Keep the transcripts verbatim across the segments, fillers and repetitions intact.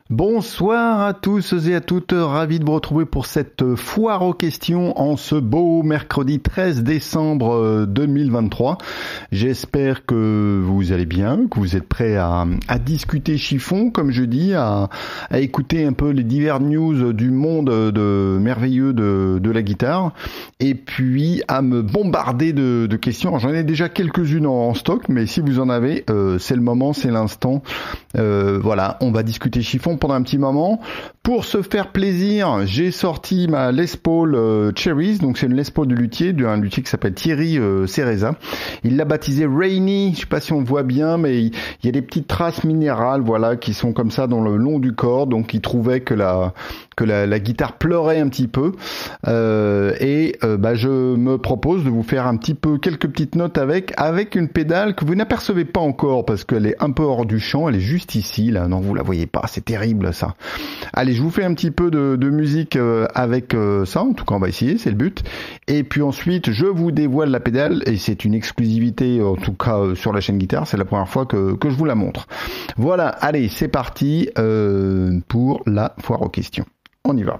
Bonsoir à tous et à toutes, ravi de vous retrouver pour cette foire aux questions en ce beau mercredi treize décembre deux mille vingt-trois. J'espère que vous allez bien, que vous êtes prêts à, à discuter chiffon, comme je dis, à, à écouter un peu les divers news du monde de merveilleux de, de la guitare, et puis à me bombarder de, de questions. Alors, j'en ai déjà quelques-unes en, en stock, mais si vous en avez, euh, c'est le moment, c'est l'instant. Euh, voilà, on va discuter chiffon pendant un petit moment. Pour se faire plaisir, j'ai sorti ma Les Paul euh, Cherries, donc c'est une Les Paul de luthier, d'un luthier qui s'appelle Thierry euh, Cereza. Il l'a baptisé Rainy, je sais pas si on voit bien, mais il, il y a des petites traces minérales, voilà, qui sont comme ça dans le long du corps, donc il trouvait que la que la, la guitare pleurait un petit peu, euh, et euh, bah, je me propose de vous faire un petit peu quelques petites notes avec avec une pédale que vous n'apercevez pas encore parce qu'elle est un peu hors du champ, elle est juste ici, là, non, vous la voyez pas, c'est terrible ça. Allez, je vous fais un petit peu de, de musique euh, avec euh, ça, en tout cas on va essayer, c'est le but, et puis ensuite je vous dévoile la pédale, et c'est une exclusivité, en tout cas euh, sur la chaîne guitare, c'est la première fois que, que je vous la montre. Voilà, allez, c'est parti euh, pour la foire aux questions. On y va.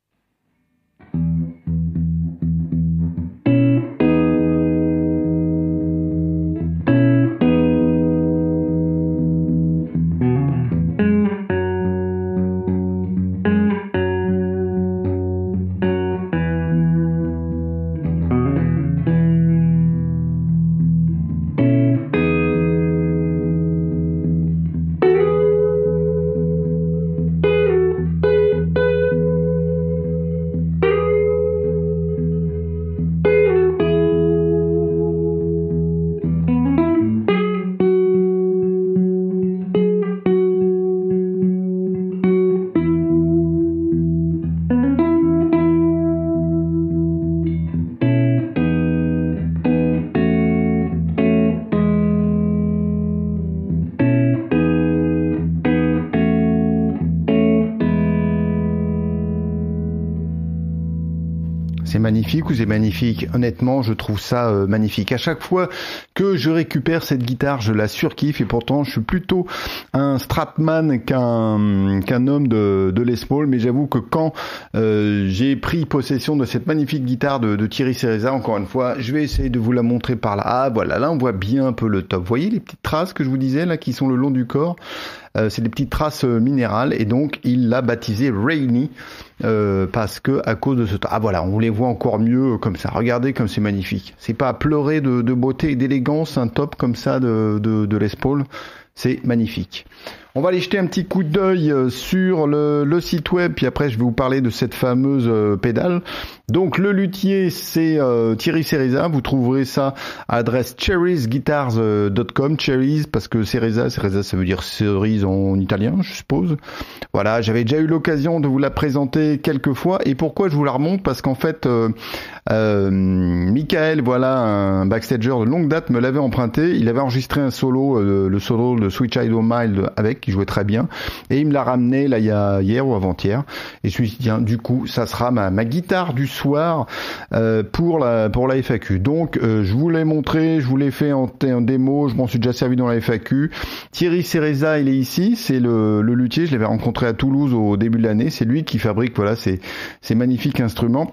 C'est magnifique ou c'est magnifique? Honnêtement, je trouve ça euh, magnifique. À chaque fois que je récupère cette guitare, je la surkiffe, et pourtant je suis plutôt un Stratman qu'un qu'un homme de, de Les Paul, mais j'avoue que quand euh, j'ai pris possession de cette magnifique guitare de, de Thierry Cereza, encore une fois, je vais essayer de vous la montrer par là. Ah voilà, là on voit bien un peu le top. Vous voyez les petites traces que je vous disais là qui sont le long du corps? Euh, c'est des petites traces euh, minérales, et donc il l'a baptisé Rainy euh, parce que à cause de ce ah voilà, on les voit encore mieux euh, comme ça. Regardez comme c'est magnifique. C'est pas à pleurer de, de beauté et d'élégance un top comme ça de, de, de Les Paul. C'est magnifique. On va aller jeter un petit coup d'œil sur le, le site web, puis après je vais vous parler de cette fameuse euh, pédale. Donc le luthier, c'est euh, Thierry Cereza. Vous trouverez ça à l'adresse cherries guitars dot com. Cherries parce que Cereza, Cereza ça veut dire cerise en italien, je suppose. Voilà, j'avais déjà eu l'occasion de vous la présenter quelques fois. Et pourquoi je vous la remonte? Parce qu'en fait, euh, euh, Michael, voilà, un backstager de longue date, me l'avait emprunté. Il avait enregistré un solo, euh, le solo de Switch Idol Mild avec, qui jouait très bien, et il me l'a ramené là il y a hier ou avant-hier, et je me suis dit tiens, du coup ça sera ma, ma guitare du soir euh, pour la pour la F A Q. Donc euh, je vous l'ai montré, je vous l'ai fait en, en démo, je m'en suis déjà servi dans la F A Q. Thierry Cereza, il est ici, c'est le, le luthier, je l'avais rencontré à Toulouse au début de l'année, c'est lui qui fabrique voilà ces, ces magnifiques instruments.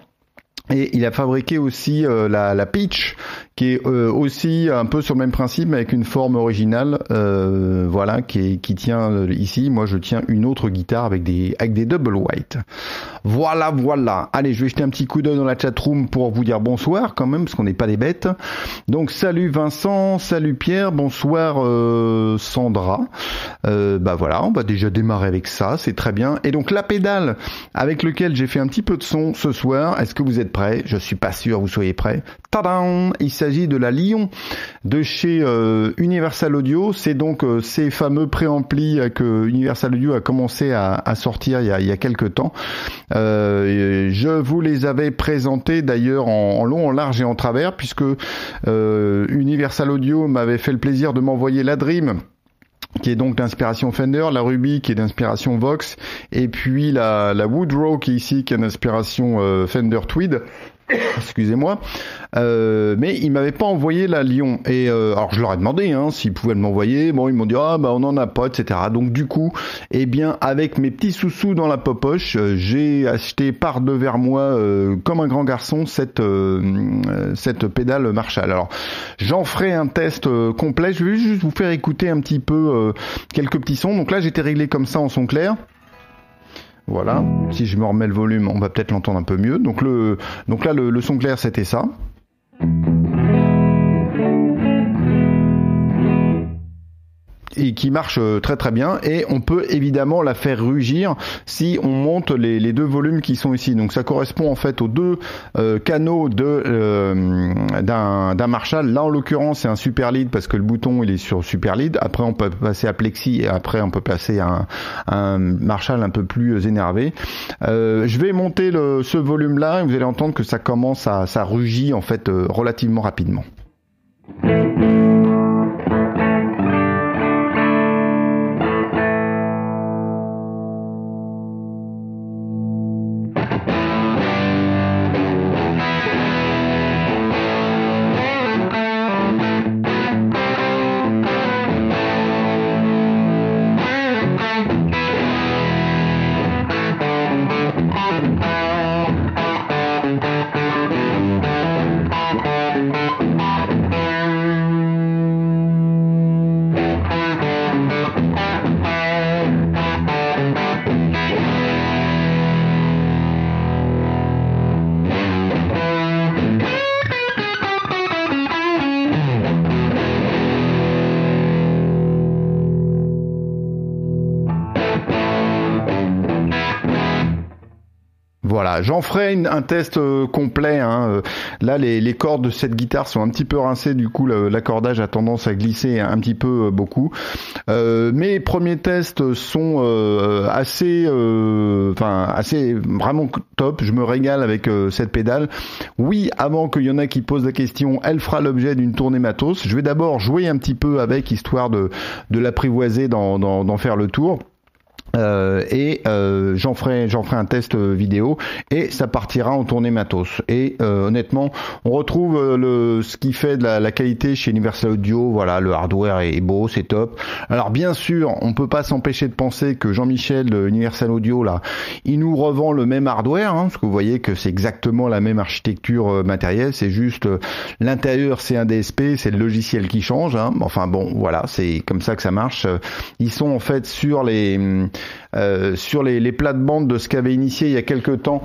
Et il a fabriqué aussi euh, la, la Peach, qui est euh, aussi un peu sur le même principe, mais avec une forme originale, euh, voilà, qui, est, qui tient euh, ici. Moi, je tiens une autre guitare avec des avec des double white. Voilà, voilà. Allez, je vais jeter un petit coup d'œil dans la chatroom pour vous dire bonsoir quand même, parce qu'on n'est pas des bêtes. Donc, salut Vincent, salut Pierre, bonsoir euh, Sandra. Euh, bah voilà, on va déjà démarrer avec ça, c'est très bien. Et donc la pédale avec laquelle j'ai fait un petit peu de son ce soir, est-ce que vous êtes prêts? Je suis pas sûr vous soyez prêts. Tadam! Il s'agit de la Lion de chez euh, Universal Audio. C'est donc euh, ces fameux préamplis euh, que Universal Audio a commencé à, à sortir il y a, il y a quelques temps. Euh, je vous les avais présentés d'ailleurs en, en long, en large et en travers, puisque euh, Universal Audio m'avait fait le plaisir de m'envoyer la Dream, qui est donc d'inspiration Fender, la Ruby qui est d'inspiration Vox, et puis la, la Woodrow qui est ici qui est d'inspiration euh, Fender Tweed. Excusez-moi, euh, mais ils m'avaient pas envoyé la Lion. Et euh, alors je leur ai demandé hein, s'ils pouvaient m'envoyer. Bon, ils m'ont dit ah bah on en a pas, et cetera. Donc du coup, eh bien avec mes petits sous-sous dans la poche, euh, j'ai acheté par devers moi, euh, comme un grand garçon, cette euh, cette pédale Marshall. Alors j'en ferai un test euh, complet. Je vais juste vous faire écouter un petit peu euh, quelques petits sons. Donc là j'étais réglé comme ça en son clair. Voilà, si je me remets le volume, on va peut-être l'entendre un peu mieux. Donc, le, donc là, le, le son clair, c'était ça. Et qui marche très très bien, et on peut évidemment la faire rugir si on monte les, les deux volumes qui sont ici. Donc ça correspond en fait aux deux euh, canaux de euh, d'un, d'un Marshall. Là en l'occurrence c'est un super lead parce que le bouton il est sur super lead. Après on peut passer à plexi et après on peut passer à un, un Marshall un peu plus énervé. Euh, je vais monter le, ce volume là et vous allez entendre que ça commence à ça rugit en fait euh, relativement rapidement. Voilà, j'en ferai une, un test euh, complet. Hein. Là, les, les cordes de cette guitare sont un petit peu rincées, du coup, le, l'accordage a tendance à glisser un petit peu euh, beaucoup. Euh, mes premiers tests sont euh, assez, euh, enfin, assez vraiment top. Je me régale avec euh, cette pédale. Oui, avant qu'il y en a qui posent la question, elle fera l'objet d'une tournée matos. Je vais d'abord jouer un petit peu avec, histoire de, de l'apprivoiser, d'en, d'en, d'en faire le tour. Euh, et euh, j'en ferai j'en ferai un test vidéo et ça partira en tournée matos. Et euh, honnêtement, on retrouve euh, le ce qui fait de la, la qualité chez Universal Audio. Voilà, le hardware est beau, c'est top. Alors bien sûr, on peut pas s'empêcher de penser que Jean-Michel de Universal Audio là, il nous revend le même hardware, hein, parce que vous voyez que c'est exactement la même architecture euh, matérielle. C'est juste euh, l'intérieur, c'est un D S P, c'est le logiciel qui change. Hein. Enfin bon, voilà, c'est comme ça que ça marche. Ils sont en fait sur les Euh, sur les, les plates-bandes de ce qu'avait initié il y a quelques temps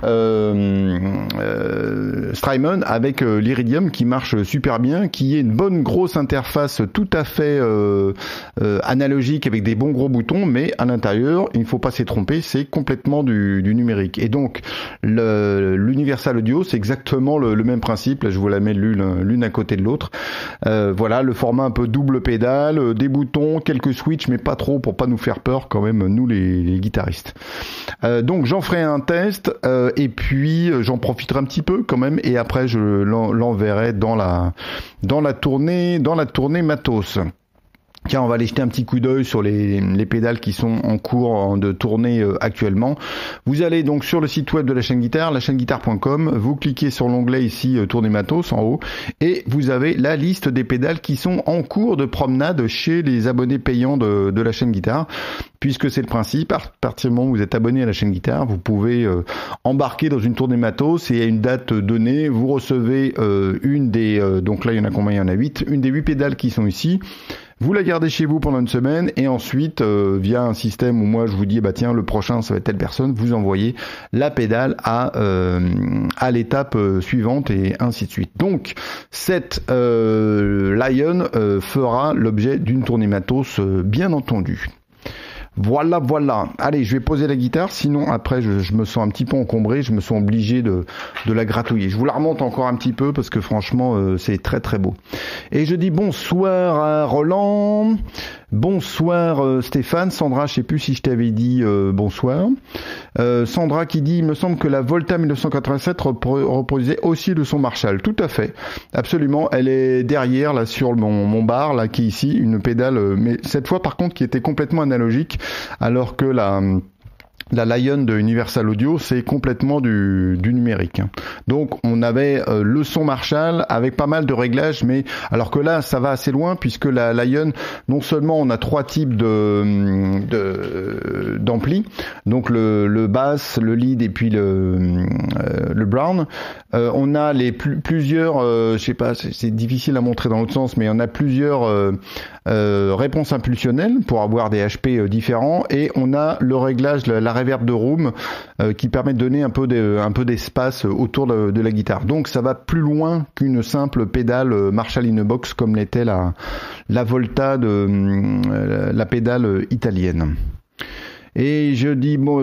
euh, euh, Strymon avec euh, l'Iridium, qui marche super bien, qui est une bonne grosse interface tout à fait euh, euh, analogique avec des bons gros boutons, mais à l'intérieur, il ne faut pas s'y tromper, c'est complètement du, du numérique. Et donc le, l'Universal Audio, c'est exactement le, le même principe. Là, je vous la mets l'une, l'une à côté de l'autre. Euh, voilà, le format un peu double pédale, des boutons, quelques switches, mais pas trop pour pas nous faire peur quand même, nous les, les guitaristes. Euh, donc j'en ferai un test euh, et puis euh, j'en profiterai un petit peu quand même, et après je l'en, l'enverrai dans la dans la tournée dans la tournée matos. Tiens, on va aller jeter un petit coup d'œil sur les, les pédales qui sont en cours de tournée euh, actuellement. Vous allez donc sur le site web de la chaîne guitare, la chaîne guitare point com, vous cliquez sur l'onglet ici euh, tournée matos en haut, et vous avez la liste des pédales qui sont en cours de promenade chez les abonnés payants de, de la chaîne guitare, puisque c'est le principe. À partir du moment où vous êtes abonné à la chaîne guitare, vous pouvez euh, embarquer dans une tournée matos, et à une date donnée, vous recevez euh, une des, euh, donc là il y en a combien? Il y en a huit, une des huit pédales qui sont ici. Vous la gardez chez vous pendant une semaine, et ensuite, euh, via un système où moi je vous dis, bah tiens, le prochain ça va être telle personne, vous envoyez la pédale à euh, à l'étape euh, suivante, et ainsi de suite. Donc, cette euh, Lion euh, fera l'objet d'une tournée matos, euh, bien entendu. Voilà, voilà. Allez, je vais poser la guitare, sinon après je, je me sens un petit peu encombré, je me sens obligé de, de la gratouiller. Je vous la remonte encore un petit peu parce que franchement euh, c'est très très beau. Et je dis bonsoir à Roland, bonsoir euh, Stéphane, Sandra, je sais plus si je t'avais dit euh, bonsoir. Euh, Sandra qui dit, il me semble que la Volta dix-neuf cent quatre-vingt-sept repro- reproduisait aussi le son Marshall. Tout à fait, absolument. Elle est derrière là sur mon, mon bar là qui est ici, une pédale, euh, mais cette fois par contre qui était complètement analogique. Alors que la La Lion de Universal Audio, c'est complètement du, du numérique. Donc on avait euh, le son Marshall avec pas mal de réglages, mais alors que là ça va assez loin puisque la Lion, non seulement on a trois types de, de d'ampli, donc le, le bass, le lead et puis le euh, le brown. Euh, on a les plus, plusieurs, euh, je sais pas, c'est, c'est difficile à montrer dans l'autre sens, mais on a plusieurs euh, euh, réponses impulsionnelles pour avoir des H P euh, différents, et on a le réglage, la, la reverb de room euh, qui permet de donner un peu de, un peu d'espace autour de, de la guitare. Donc ça va plus loin qu'une simple pédale Marshall in a box comme l'était la la Volta de euh, la pédale italienne. Et je dis, bon,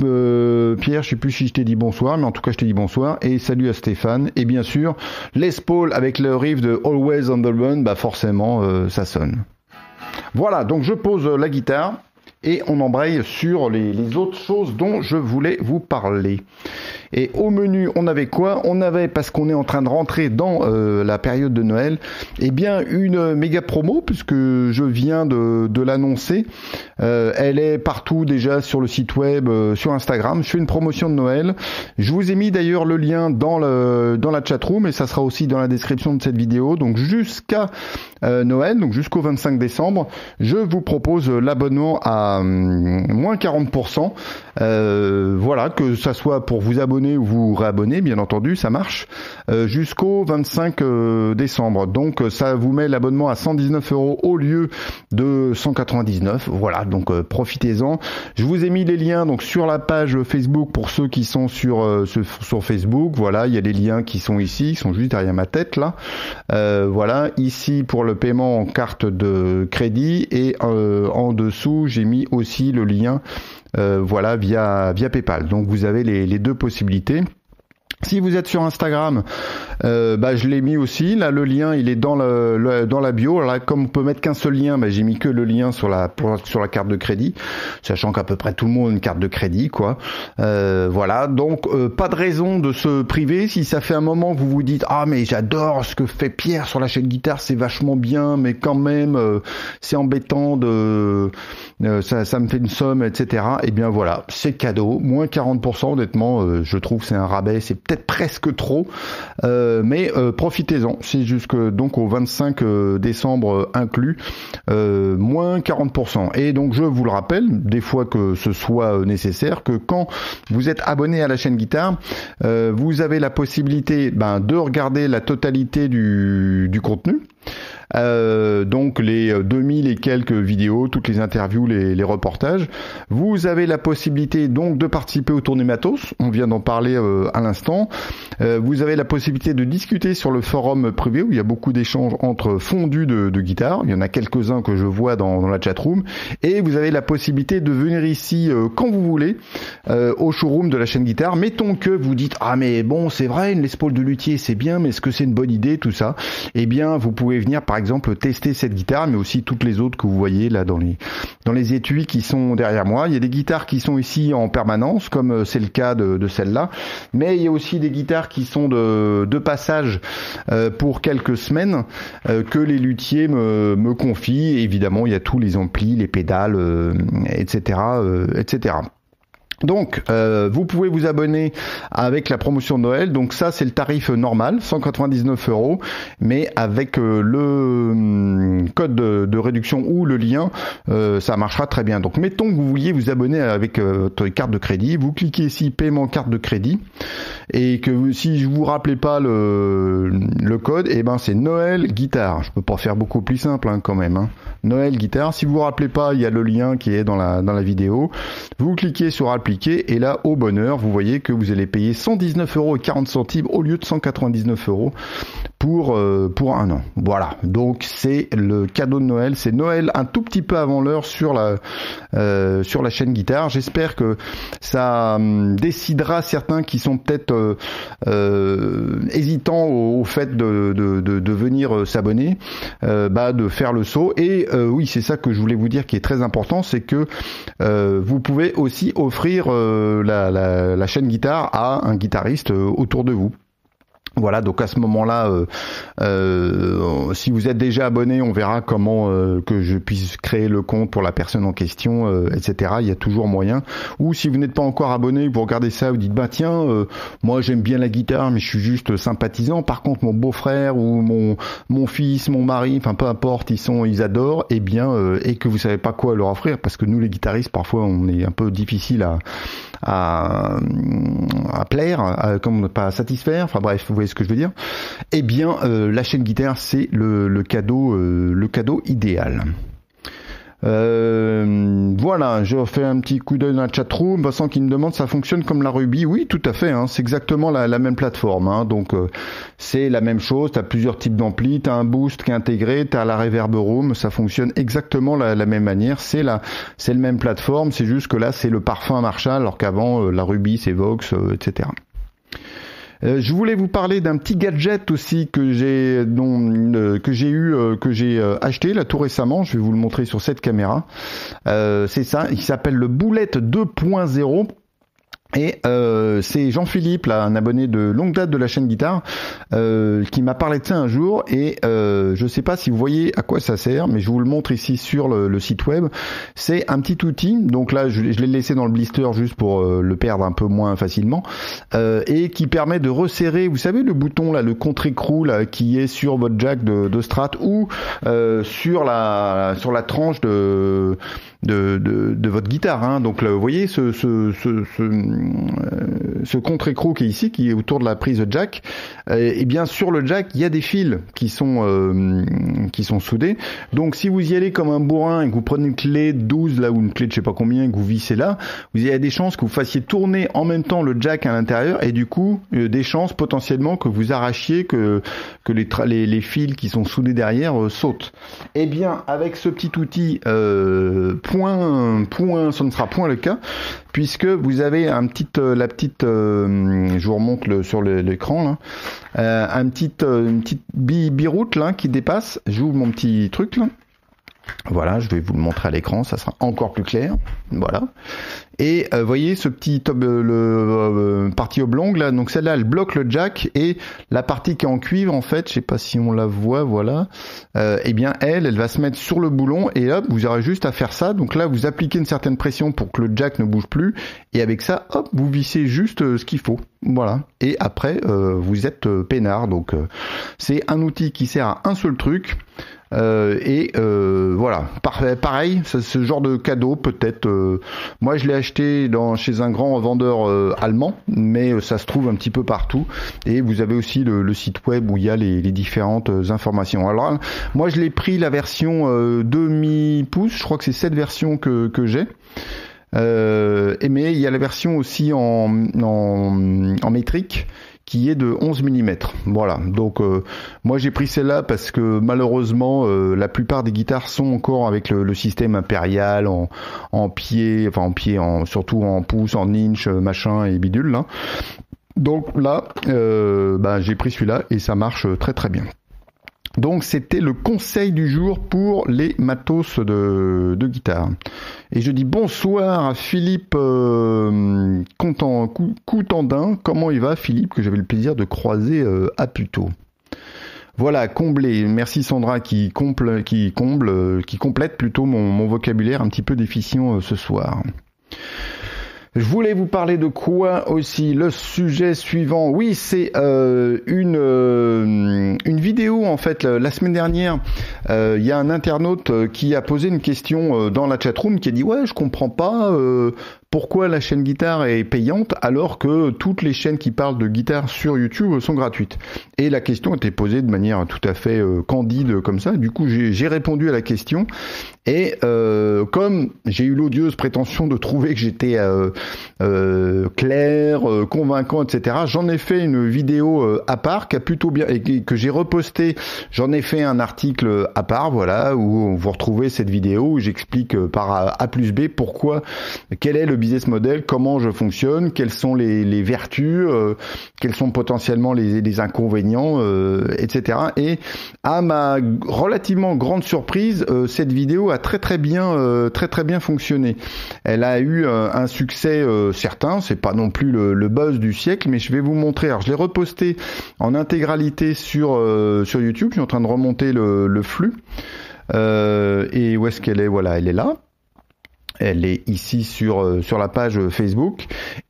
euh, Pierre, je sais plus si je t'ai dit bonsoir, mais en tout cas je t'ai dit bonsoir, et salut à Stéphane, et bien sûr, Les Paul avec le riff de Always on the Run, bah forcément, euh, ça sonne. Voilà, donc je pose la guitare, et on embraye sur les, les autres choses dont je voulais vous parler. Et au menu, on avait quoi ? On avait, parce qu'on est en train de rentrer dans euh, la période de Noël, eh bien une méga promo, puisque je viens de, de l'annoncer. Euh, elle est partout déjà sur le site web, euh, sur Instagram. Je fais une promotion de Noël. Je vous ai mis d'ailleurs le lien dans le dans la chatroom, et ça sera aussi dans la description de cette vidéo. Donc jusqu'à euh, Noël, donc jusqu'au vingt-cinq décembre, je vous propose l'abonnement à hum, moins quarante pour cent. Euh, voilà, que ça soit pour vous abonner ou vous réabonner, bien entendu, ça marche, euh, jusqu'au vingt-cinq décembre. Donc ça vous met l'abonnement à cent dix-neuf euros au lieu de cent quatre-vingt-dix-neuf. Voilà, donc euh, profitez-en. Je vous ai mis les liens donc sur la page Facebook pour ceux qui sont sur euh, sur, sur Facebook. Voilà, il y a les liens qui sont ici, qui sont juste derrière ma tête là. Euh, voilà, ici pour le paiement en carte de crédit, et euh, en dessous j'ai mis aussi le lien Euh, voilà, via via PayPal. Donc vous avez les, les deux possibilités. Si vous êtes sur Instagram, euh, bah je l'ai mis aussi. Là, le lien, il est dans le, le dans la bio. Là, comme on peut mettre qu'un seul lien, bah j'ai mis que le lien sur la pour, sur la carte de crédit, sachant qu'à peu près tout le monde a une carte de crédit, quoi. Euh, voilà. Donc euh, pas de raison de se priver. Si ça fait un moment que vous vous dites ah mais j'adore ce que fait Pierre sur la chaîne guitare, c'est vachement bien, mais quand même euh, c'est embêtant de euh, ça ça me fait une somme, et cetera. Et bien voilà, c'est cadeau, moins quarante pour cent. Honnêtement, euh, je trouve que c'est un rabais, c'est peut-être presque trop, euh, mais euh, profitez-en. C'est jusque donc au vingt-cinq décembre inclus, euh, moins quarante pour cent. Et donc je vous le rappelle, des fois que ce soit nécessaire, que quand vous êtes abonné à la chaîne guitare, euh, vous avez la possibilité ben, de regarder la totalité du, du contenu. Euh, donc les deux mille et quelques vidéos, toutes les interviews, les, les reportages. Vous avez la possibilité donc de participer au tournée matos, on vient d'en parler euh, à l'instant. Euh, vous avez la possibilité de discuter sur le forum privé où il y a beaucoup d'échanges entre fondus de, de guitare. Il y en a quelques-uns que je vois dans, dans la chatroom. Et vous avez la possibilité de venir ici euh, quand vous voulez euh, au showroom de la chaîne guitare. Mettons que vous dites ah mais bon c'est vrai une Les Paul de luthier c'est bien, mais est-ce que c'est une bonne idée tout ça? Eh bien vous pouvez venir par exemple tester cette guitare, mais aussi toutes les autres que vous voyez là dans les dans les étuis qui sont derrière moi. Il y a des guitares qui sont ici en permanence, comme c'est le cas de, de celle-là, mais il y a aussi des guitares qui sont de, de passage euh, pour quelques semaines euh, que les luthiers me, me confient. Et évidemment, il y a tous les amplis, les pédales, euh, et cetera, euh, et cetera. Donc, euh, vous pouvez vous abonner avec la promotion de Noël. Donc ça, c'est le tarif normal, cent quatre-vingt-dix-neuf euros. Mais avec euh, le hum, code de, de réduction ou le lien, euh, ça marchera très bien. Donc, mettons que vous vouliez vous abonner avec euh, votre carte de crédit. Vous cliquez ici, paiement carte de crédit. Et que vous, si je vous rappelez pas le, le code, eh ben c'est Noël Guitare. Je peux pas faire beaucoup plus simple hein, quand même. Hein. Noël Guitare. Si vous vous rappelez pas, il y a le lien qui est dans la dans la vidéo. Vous cliquez sur appliquer et là, au bonheur, vous voyez que vous allez payer cent dix-neuf euros et quarante centimes au lieu de cent quatre-vingt-dix-neuf euros pour euh, pour un an. Voilà. Donc c'est le cadeau de Noël. C'est Noël un tout petit peu avant l'heure sur la euh, sur la chaîne guitare. J'espère que ça hum, décidera certains qui sont peut-être euh, euh, hésitants au, au fait de, de, de, de venir s'abonner, euh, bah, de faire le saut. Et euh, oui, c'est ça que je voulais vous dire qui est très important, c'est que euh, vous pouvez aussi offrir euh, la, la, la chaîne guitare à un guitariste euh, autour de vous. Voilà, donc à ce moment-là, euh, euh, si vous êtes déjà abonné, on verra comment euh, que je puisse créer le compte pour la personne en question, euh, et cetera. Il y a toujours moyen. Ou si vous n'êtes pas encore abonné, vous regardez ça, vous dites bah tiens, euh, moi j'aime bien la guitare, mais je suis juste sympathisant. Par contre, mon beau-frère ou mon mon fils, mon mari, enfin peu importe, ils sont, ils adorent. Et bien, euh, et que vous savez pas quoi leur offrir, parce que nous les guitaristes, parfois, on est un peu difficile à à, à plaire, à, comme pas à satisfaire. Enfin bref, vous voyez ce que je veux dire. Eh bien, euh, la chaîne guitare, c'est le, le cadeau, euh, le cadeau idéal. Euh, voilà, je refais un petit coup d'œil dans la chatroom. Vincent qui me demande, ça fonctionne comme la Ruby? Oui, tout à fait. Hein, c'est exactement la, la même plateforme. Hein, donc euh, c'est la même chose. T'as plusieurs types d'amplis. T'as un boost qui est intégré. T'as la reverb room. Ça fonctionne exactement la, la même manière. C'est la, c'est la même plateforme. C'est juste que là, c'est le parfum Marshall, alors qu'avant euh, la Ruby, c'est Vox, euh, et cetera. Euh, je voulais vous parler d'un petit gadget aussi que j'ai dont euh, que j'ai eu euh, que j'ai euh, acheté là tout récemment. Je vais vous le montrer sur cette caméra. Euh, c'est ça, il s'appelle le Boulette deux point zéro. Et euh, c'est Jean-Philippe, là, un abonné de longue date de la chaîne guitare, euh, qui m'a parlé de ça un jour. Et euh, je sais pas si vous voyez à quoi ça sert, mais je vous le montre ici sur le, le site web. C'est un petit outil. Donc là, je, je l'ai laissé dans le blister juste pour euh, le perdre un peu moins facilement, euh, et qui permet de resserrer. Vous savez le bouton là, le contre-écrou là, qui est sur votre jack de, de Strat ou euh, sur la sur la tranche de de, de, de votre guitare. Hein. Donc là, vous voyez ce ce ce, ce ce contre-écrou qui est ici, qui est autour de la prise jack, euh, et bien sur le jack il y a des fils qui sont euh, qui sont soudés. Donc si vous y allez comme un bourrin et que vous prenez une clé douze là ou une clé de je sais pas combien et que vous vissez là, vous avez des chances que vous fassiez tourner en même temps le jack à l'intérieur et du coup euh, des chances potentiellement que vous arrachiez, que que les tra- les, les fils qui sont soudés derrière euh, sautent. Et bien avec ce petit outil euh, point point, ce ne sera point le cas, puisque vous avez un petit, euh, la petite, euh, je vous remonte le, sur le, l'écran là, euh, un petit, euh, une petite bi- biroute là qui dépasse. J'ouvre mon petit truc là. Voilà, je vais vous le montrer à l'écran, ça sera encore plus clair. Voilà. Et euh, voyez ce petit top, euh, le euh, partie oblongue là, donc celle-là elle bloque le jack, et la partie qui est en cuivre en fait, je sais pas si on la voit, voilà. Euh, eh bien elle, elle va se mettre sur le boulon et hop, vous aurez juste à faire ça. Donc là vous appliquez une certaine pression pour que le jack ne bouge plus, et avec ça, hop, vous vissez juste euh, ce qu'il faut. Voilà. Et après euh, vous êtes euh, peinard. Donc euh, c'est un outil qui sert à un seul truc. Euh, et euh, voilà, parfait, pareil, ce, ce genre de cadeau peut-être. Euh, moi, je l'ai acheté dans chez un grand vendeur euh, allemand, mais euh, ça se trouve un petit peu partout. Et vous avez aussi le, le site web où il y a les, les différentes informations. Alors, moi, je l'ai pris la version euh, demi-pouce. Je crois que c'est cette version que que j'ai. Euh, mais il y a la version aussi en en, en métrique, qui est de onze millimètres. Voilà. Donc euh, moi j'ai pris celle-là parce que malheureusement euh, la plupart des guitares sont encore avec le, le système impérial en, en pied, enfin en pied, en, surtout en pouce, en inch, machin et bidule là. Donc là, euh, bah, j'ai pris celui-là et ça marche très très bien. Donc c'était le conseil du jour pour les matos de, de guitare. Et je dis bonsoir à Philippe euh, Content, Coutandin. Comment il va Philippe, que j'avais le plaisir de croiser euh, à Puteaux. Voilà, comblé. Merci Sandra qui comble, qui comble, qui complète plutôt mon, mon vocabulaire un petit peu déficient euh, ce soir. Je voulais vous parler de quoi aussi? Le sujet suivant, oui, c'est euh, une euh, une vidéo en fait. La, la semaine dernière, il euh, y a un internaute qui a posé une question euh, dans la chatroom qui a dit ouais, je comprends pas. Euh, Pourquoi la chaîne guitare est payante alors que toutes les chaînes qui parlent de guitare sur YouTube sont gratuites? Et la question était posée de manière tout à fait euh, candide comme ça. Du coup, j'ai, j'ai répondu à la question. Et euh, comme j'ai eu l'odieuse prétention de trouver que j'étais euh, euh, clair, euh, convaincant, et cetera, j'en ai fait une vidéo euh, à part qui a plutôt bien et que j'ai reposté. J'en ai fait un article à part, voilà, où vous retrouvez cette vidéo où j'explique euh, par A plus B pourquoi, quel est le business model, comment je fonctionne, quelles sont les, les vertus, euh, quels sont potentiellement les, les inconvénients, euh, et cetera. Et à ma relativement grande surprise, euh, cette vidéo a très très bien, euh, très très bien fonctionné. Elle a eu euh, un succès montrer euh, certains, c'est pas non plus le, le buzz du siècle, mais je vais vous montrer. Alors je l'ai reposté en intégralité sur euh, sur YouTube. Je suis en train de remonter le, le flux. Euh, et où est-ce qu'elle est? Voilà, elle est là. Elle est ici sur euh, sur la page Facebook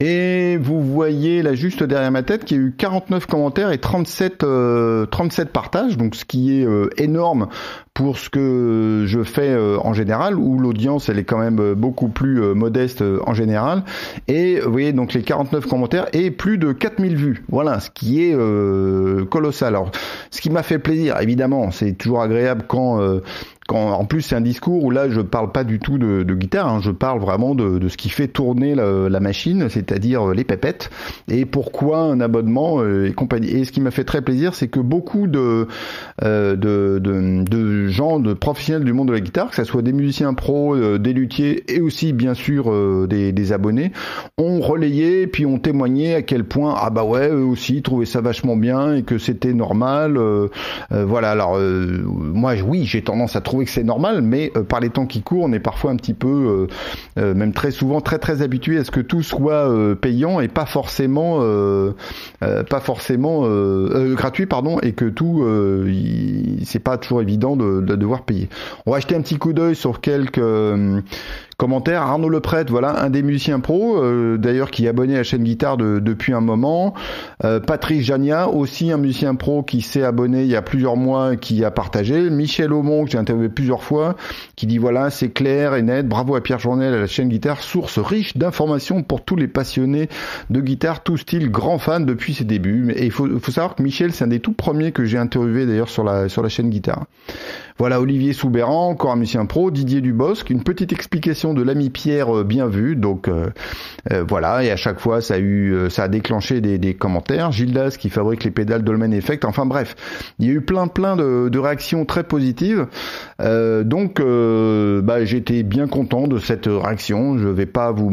et vous voyez là juste derrière ma tête qu'il y a eu quarante-neuf commentaires et trente-sept euh, trente-sept partages, donc ce qui est euh, énorme pour ce que je fais euh, en général, où l'audience elle est quand même euh, beaucoup plus euh, modeste euh, en général. Et vous voyez donc les quarante-neuf commentaires et plus de quatre mille vues. Voilà, ce qui est euh, colossal. Alors, ce qui m'a fait plaisir, évidemment, c'est toujours agréable quand euh, Quand, en plus, c'est un discours où là, je parle pas du tout de, de guitare, hein, je parle vraiment de, de ce qui fait tourner la, la machine, c'est-à-dire les pépettes, et pourquoi un abonnement euh, et compagnie. Et ce qui m'a fait très plaisir, c'est que beaucoup de, euh, de, de, de gens, de professionnels du monde de la guitare, que ce soit des musiciens pros, euh, des luthiers, et aussi, bien sûr, euh, des, des abonnés, ont relayé, puis ont témoigné à quel point, ah bah ouais, eux aussi, trouvaient ça vachement bien, et que c'était normal. Euh, euh, voilà, alors, euh, moi, oui, j'ai tendance à trouver que c'est normal, mais euh, par les temps qui courent, on est parfois un petit peu, euh, euh, même très souvent, très très habitué à ce que tout soit euh, payant et pas forcément, euh, euh, pas forcément euh, euh, gratuit, pardon, et que tout, euh, y, c'est pas toujours évident de, de devoir payer. On va jeter un petit coup d'œil sur quelques euh, commentaires. Arnaud Leprêtre, voilà, un des musiciens pros, euh, d'ailleurs qui est abonné à la chaîne Guitare de, depuis un moment. Euh, Patrice Jania, aussi un musicien pro qui s'est abonné il y a plusieurs mois, qui a partagé. Michel Aumont, que j'ai interviewé plusieurs fois, qui dit voilà, c'est clair et net, bravo à Pierre Journel, à la chaîne Guitare, source riche d'informations pour tous les passionnés de guitare, tout style, grand fan depuis ses débuts. Et il faut, faut savoir que Michel, c'est un des tout premiers que j'ai interviewé d'ailleurs sur la, sur la chaîne Guitare. Voilà, Olivier Soubéran, encore un musicien pro, Didier Dubosc, une petite explication de l'ami Pierre, euh, bien vu, donc euh, euh, voilà, et à chaque fois ça a eu, euh, ça a déclenché des, des commentaires. Gildas qui fabrique les pédales Dolmen Effect, enfin bref, il y a eu plein plein de, de réactions très positives, euh, donc euh, bah, j'étais bien content de cette réaction. Je vais pas vous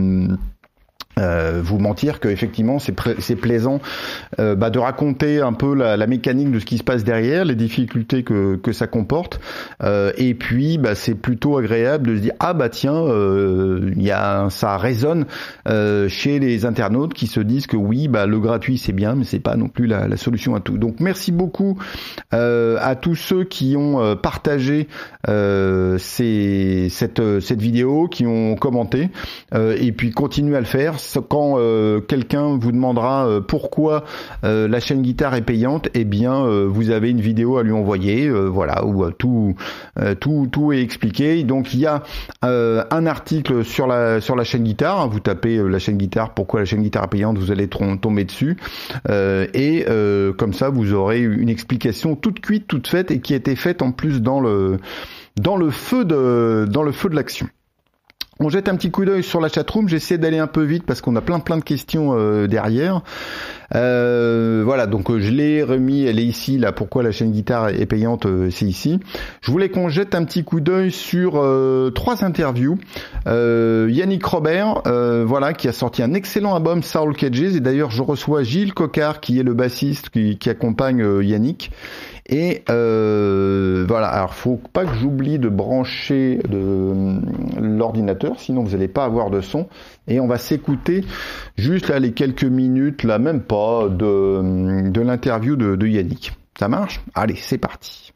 Euh, vous mentir que effectivement c'est pr- c'est plaisant euh, bah, de raconter un peu la, la mécanique de ce qui se passe derrière, les difficultés que que ça comporte, euh, et puis bah, c'est plutôt agréable de se dire ah bah tiens euh, il y a ça résonne euh, chez les internautes qui se disent que oui bah le gratuit c'est bien mais c'est pas non plus la, la solution à tout. Donc merci beaucoup euh, à tous ceux qui ont euh, partagé euh, ces, cette cette vidéo, qui ont commenté, euh, et puis continuez à le faire. Quand euh, quelqu'un vous demandera euh, pourquoi euh, la chaîne Guitare est payante, eh bien euh, vous avez une vidéo à lui envoyer, euh, voilà, où euh, tout, euh, tout tout est expliqué. Donc il y a euh, un article sur la sur la chaîne Guitare, hein, vous tapez euh, la chaîne Guitare, pourquoi la chaîne Guitare est payante, vous allez trom- tomber dessus, euh, et euh, comme ça vous aurez une explication toute cuite, toute faite, et qui a été faite en plus dans le dans le feu de dans le feu de l'action. On jette un petit coup d'œil sur la chatroom, j'essaie d'aller un peu vite parce qu'on a plein plein de questions euh, derrière. Euh, voilà, donc euh, je l'ai remis, elle est ici, là, pourquoi la chaîne Guitare est payante, euh, c'est ici. Je voulais qu'on jette un petit coup d'œil sur euh, trois interviews. Euh, Yannick Robert, euh, voilà, qui a sorti un excellent album, Soul Cages, et d'ailleurs je reçois Gilles Coquard, qui est le bassiste qui, qui accompagne euh, Yannick. Et euh, voilà, alors faut pas que j'oublie de brancher de, l'ordinateur, sinon vous n'allez pas avoir de son. Et on va s'écouter juste là les quelques minutes, là même pas, de, de l'interview de, de Yannick. Ça marche ? Allez, c'est parti.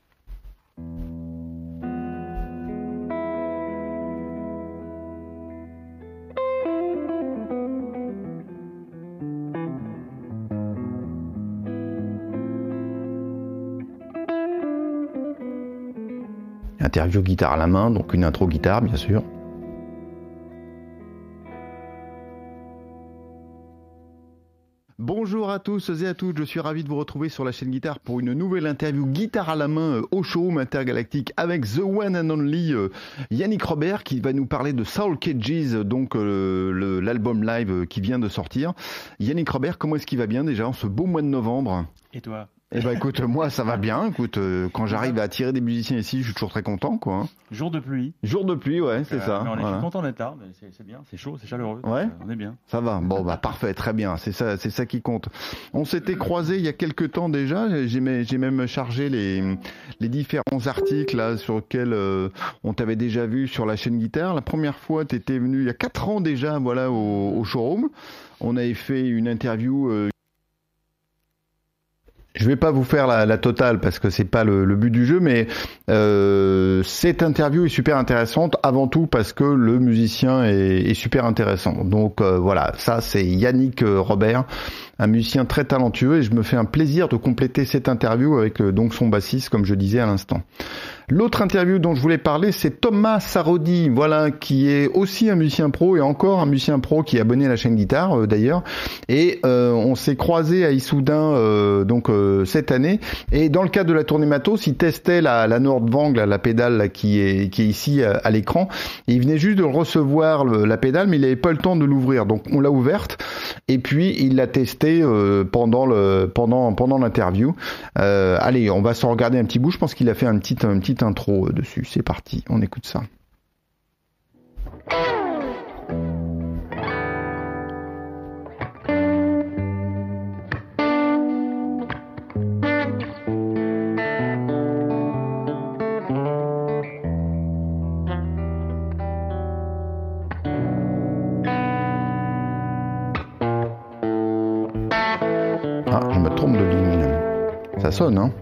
Interview guitare à la main, donc une intro guitare bien sûr. Bonjour à tous et à toutes, je suis ravi de vous retrouver sur la chaîne Guitare pour une nouvelle interview guitare à la main euh, au showroom intergalactique avec the one and only euh, Yannick Robert, qui va nous parler de Soul Cages, donc euh, le, l'album live qui vient de sortir. Yannick Robert, comment est-ce qu'il va bien déjà en ce beau mois de novembre ? Et toi ? Eh ben écoute, moi ça va bien. Écoute, euh, quand j'arrive à attirer des musiciens ici, je suis toujours très content, quoi. Hein. Jour de pluie. Jour de pluie, ouais, c'est euh, ça. Mais on est voilà. content d'être là. C'est, c'est bien, c'est chaud, c'est chaleureux. Ouais. Donc, euh, on est bien. Ça va. Bon bah parfait, très bien. C'est ça, c'est ça qui compte. On s'était croisés il y a quelques temps déjà. J'ai, même, j'ai même chargé les les différents articles là sur lesquels euh, on t'avait déjà vu sur la chaîne Guitare. La première fois, t'étais venu il y a quatre ans déjà, voilà, au, au showroom. On avait fait une interview. Euh, Je vais pas vous faire la, la totale parce que c'est pas le, le but du jeu, mais euh, cette interview est super intéressante avant tout parce que le musicien est, est super intéressant. Donc euh, voilà, ça c'est Yannick Robert, un musicien très talentueux, et je me fais un plaisir de compléter cette interview avec euh, donc son bassiste, comme je disais à l'instant. L'autre interview dont je voulais parler, c'est Thomas Sarodi, voilà, qui est aussi un musicien pro et encore un musicien pro qui est abonné à la chaîne Guitare euh, d'ailleurs. Et euh, on s'est croisé à Issoudun euh, donc euh, cette année. Et dans le cadre de la tournée matos, il testait la, la Nordvang, la, la pédale là, qui est qui est ici à, à l'écran. Et il venait juste de recevoir le, la pédale, mais il n'avait pas le temps de l'ouvrir. Donc on l'a ouverte et puis il l'a testée euh, pendant le pendant pendant l'interview. Euh, allez, on va s'en regarder un petit bout. Je pense qu'il a fait un petit un petit intro dessus. C'est parti, on écoute ça. Ah, je me trompe de ligne. Ça sonne, hein?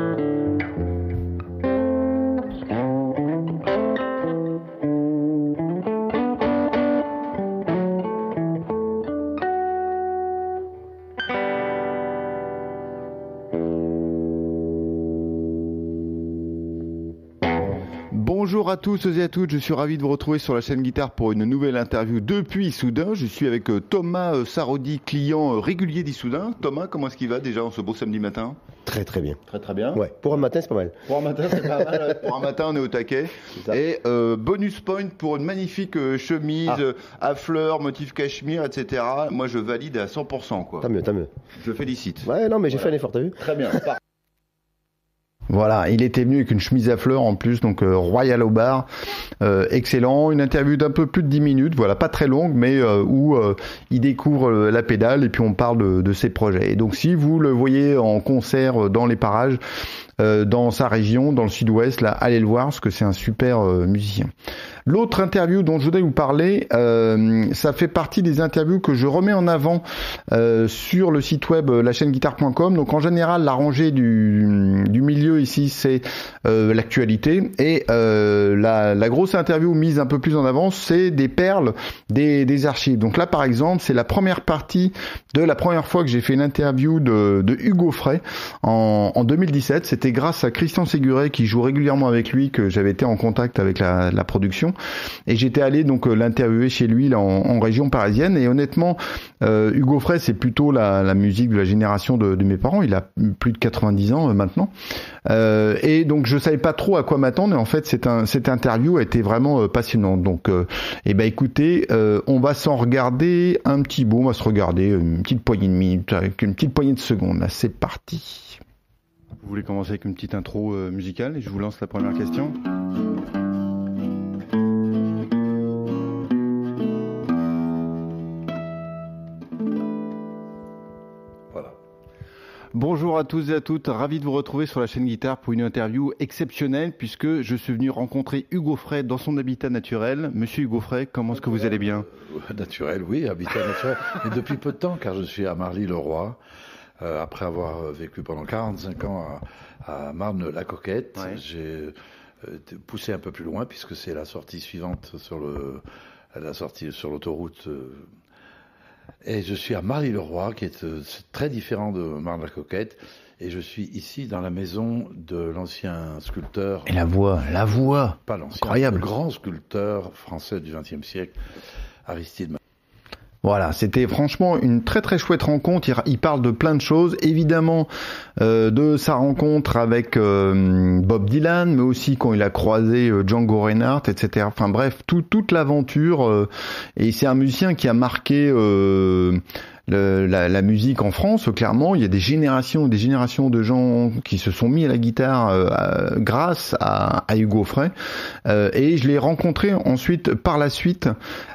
Bonjour à tous et à toutes, je suis ravi de vous retrouver sur la chaîne Guitare pour une nouvelle interview depuis Issoudun. Je suis avec Thomas Sarodi, client régulier d'Issoudun. Thomas, comment est-ce qu'il va déjà en ce beau samedi matin? Très très bien. Très très bien. Ouais, pour un matin c'est pas mal. Pour un matin c'est pas mal. Pour un matin on est au taquet. Et euh, bonus point pour une magnifique euh, chemise ah. euh, à fleurs, motif cachemire, et cetera. Moi je valide à cent pour cent quoi. Tant mieux, tant mieux. Je félicite. Ouais non mais j'ai voilà. fait un effort, t'as vu? Très bien. Voilà, il était venu avec une chemise à fleurs en plus, donc euh, Royal au bar, euh, excellent. Une interview d'un peu plus de dix minutes, voilà, pas très longue, mais euh, où euh, il découvre euh, la pédale et puis on parle de, de ses projets. Et donc si vous le voyez en concert dans les parages, euh, dans sa région, dans le sud-ouest, là, allez le voir parce que c'est un super euh, musicien. L'autre interview dont je voudrais vous parler, euh, ça fait partie des interviews que je remets en avant euh, sur le site web euh, la chaîne guitare point com. Donc en général, la rangée du, du milieu ici, c'est euh, l'actualité. Et euh, la, la grosse interview mise un peu plus en avant, c'est des perles des, des archives. Donc là, par exemple, c'est la première partie de la première fois que j'ai fait une interview de, de Hugo Frey en, en deux mille dix-sept. C'était grâce à Christian Séguret qui joue régulièrement avec lui que j'avais été en contact avec la, la production. Et j'étais allé donc euh, l'interviewer chez lui là, en, en région parisienne. Et honnêtement, euh, Hugo Frey, c'est plutôt la, la musique de la génération de, de mes parents. Il a plus de quatre-vingt-dix ans euh, maintenant. Euh, et donc je savais pas trop à quoi m'attendre. Et en fait, c'est un, cette interview a été vraiment euh, passionnante. Donc, euh, eh ben écoutez, euh, on va s'en regarder un petit bout. On va se regarder une petite poignée de minutes, avec une petite poignée de secondes. Là, c'est parti. Vous voulez commencer avec une petite intro euh, musicale et je vous lance la première question. Bonjour à tous et à toutes, ravi de vous retrouver sur la chaîne Guitare pour une interview exceptionnelle puisque je suis venu rencontrer Hugo Frey dans son habitat naturel. Monsieur Hugo Frey, comment est-ce que vous allez bien? Naturel, oui, habitat naturel, mais depuis peu de temps car je suis à Marly-le-Roi, euh, après avoir vécu pendant quarante-cinq ans à, à Marne-la-Coquette. Ouais. J'ai euh, poussé un peu plus loin puisque c'est la sortie suivante sur le, la sortie sur l'autoroute. Euh, Et je suis à Marly-le-Roi, qui est euh, très différent de Marne-la-Coquette. Et je suis ici dans la maison de l'ancien sculpteur. Et la voix, la voix Pas l'ancien, incroyable. Le grand sculpteur français du vingtième siècle, Aristide. Voilà, c'était franchement une très très chouette rencontre. Il, il parle de plein de choses, évidemment euh, de sa rencontre avec euh, Bob Dylan, mais aussi quand il a croisé euh, Django Reinhardt, et cetera. Enfin bref, tout, toute l'aventure. Euh, et c'est un musicien qui a marqué euh, le, la, la musique en France, clairement, il y a des générations, des générations de gens qui se sont mis à la guitare euh, à, grâce à, à Hugo Frey. Euh, et je l'ai rencontré ensuite, par la suite,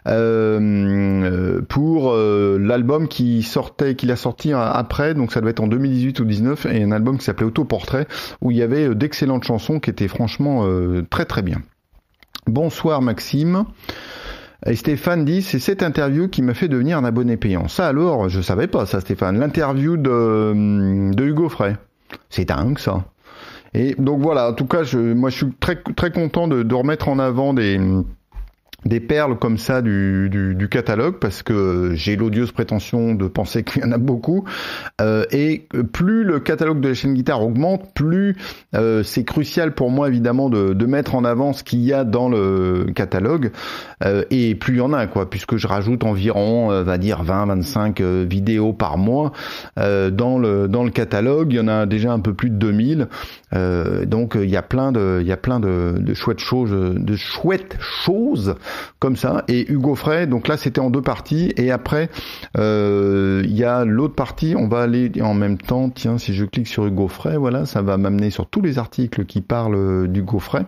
euh, pour euh, l'album qui sortait, qu'il a sorti après, donc ça doit être en deux mille dix-huit ou dix-neuf, et un album qui s'appelait Autoportrait, où il y avait d'excellentes chansons qui étaient franchement euh, très très bien. Bonsoir Maxime. Et Stéphane dit, c'est cette interview qui m'a fait devenir un abonné payant. Ça alors, je savais pas ça Stéphane, l'interview de, de Hugo Frey. C'est dingue ça. Et donc voilà, en tout cas, je, moi je suis très très content de, de remettre en avant des... des perles comme ça du, du, du catalogue, parce que j'ai l'odieuse prétention de penser qu'il y en a beaucoup, euh, et plus le catalogue de la chaîne guitare augmente, plus euh, c'est crucial pour moi évidemment de, de mettre en avant ce qu'il y a dans le catalogue, euh, et plus il y en a quoi, puisque je rajoute environ, euh, va dire vingt à vingt-cinq euh, vidéos par mois euh, dans le dans le catalogue. Il y en a déjà un peu plus de deux mille, euh, donc il y a plein de il y a plein de, de chouettes choses, de chouettes choses comme ça. Et Hugo Frey, donc là c'était en deux parties, et après euh, il y a l'autre partie, on va aller en même temps, tiens, si je clique sur Hugo Frey, voilà, ça va m'amener sur tous les articles qui parlent d'Hugo Frey.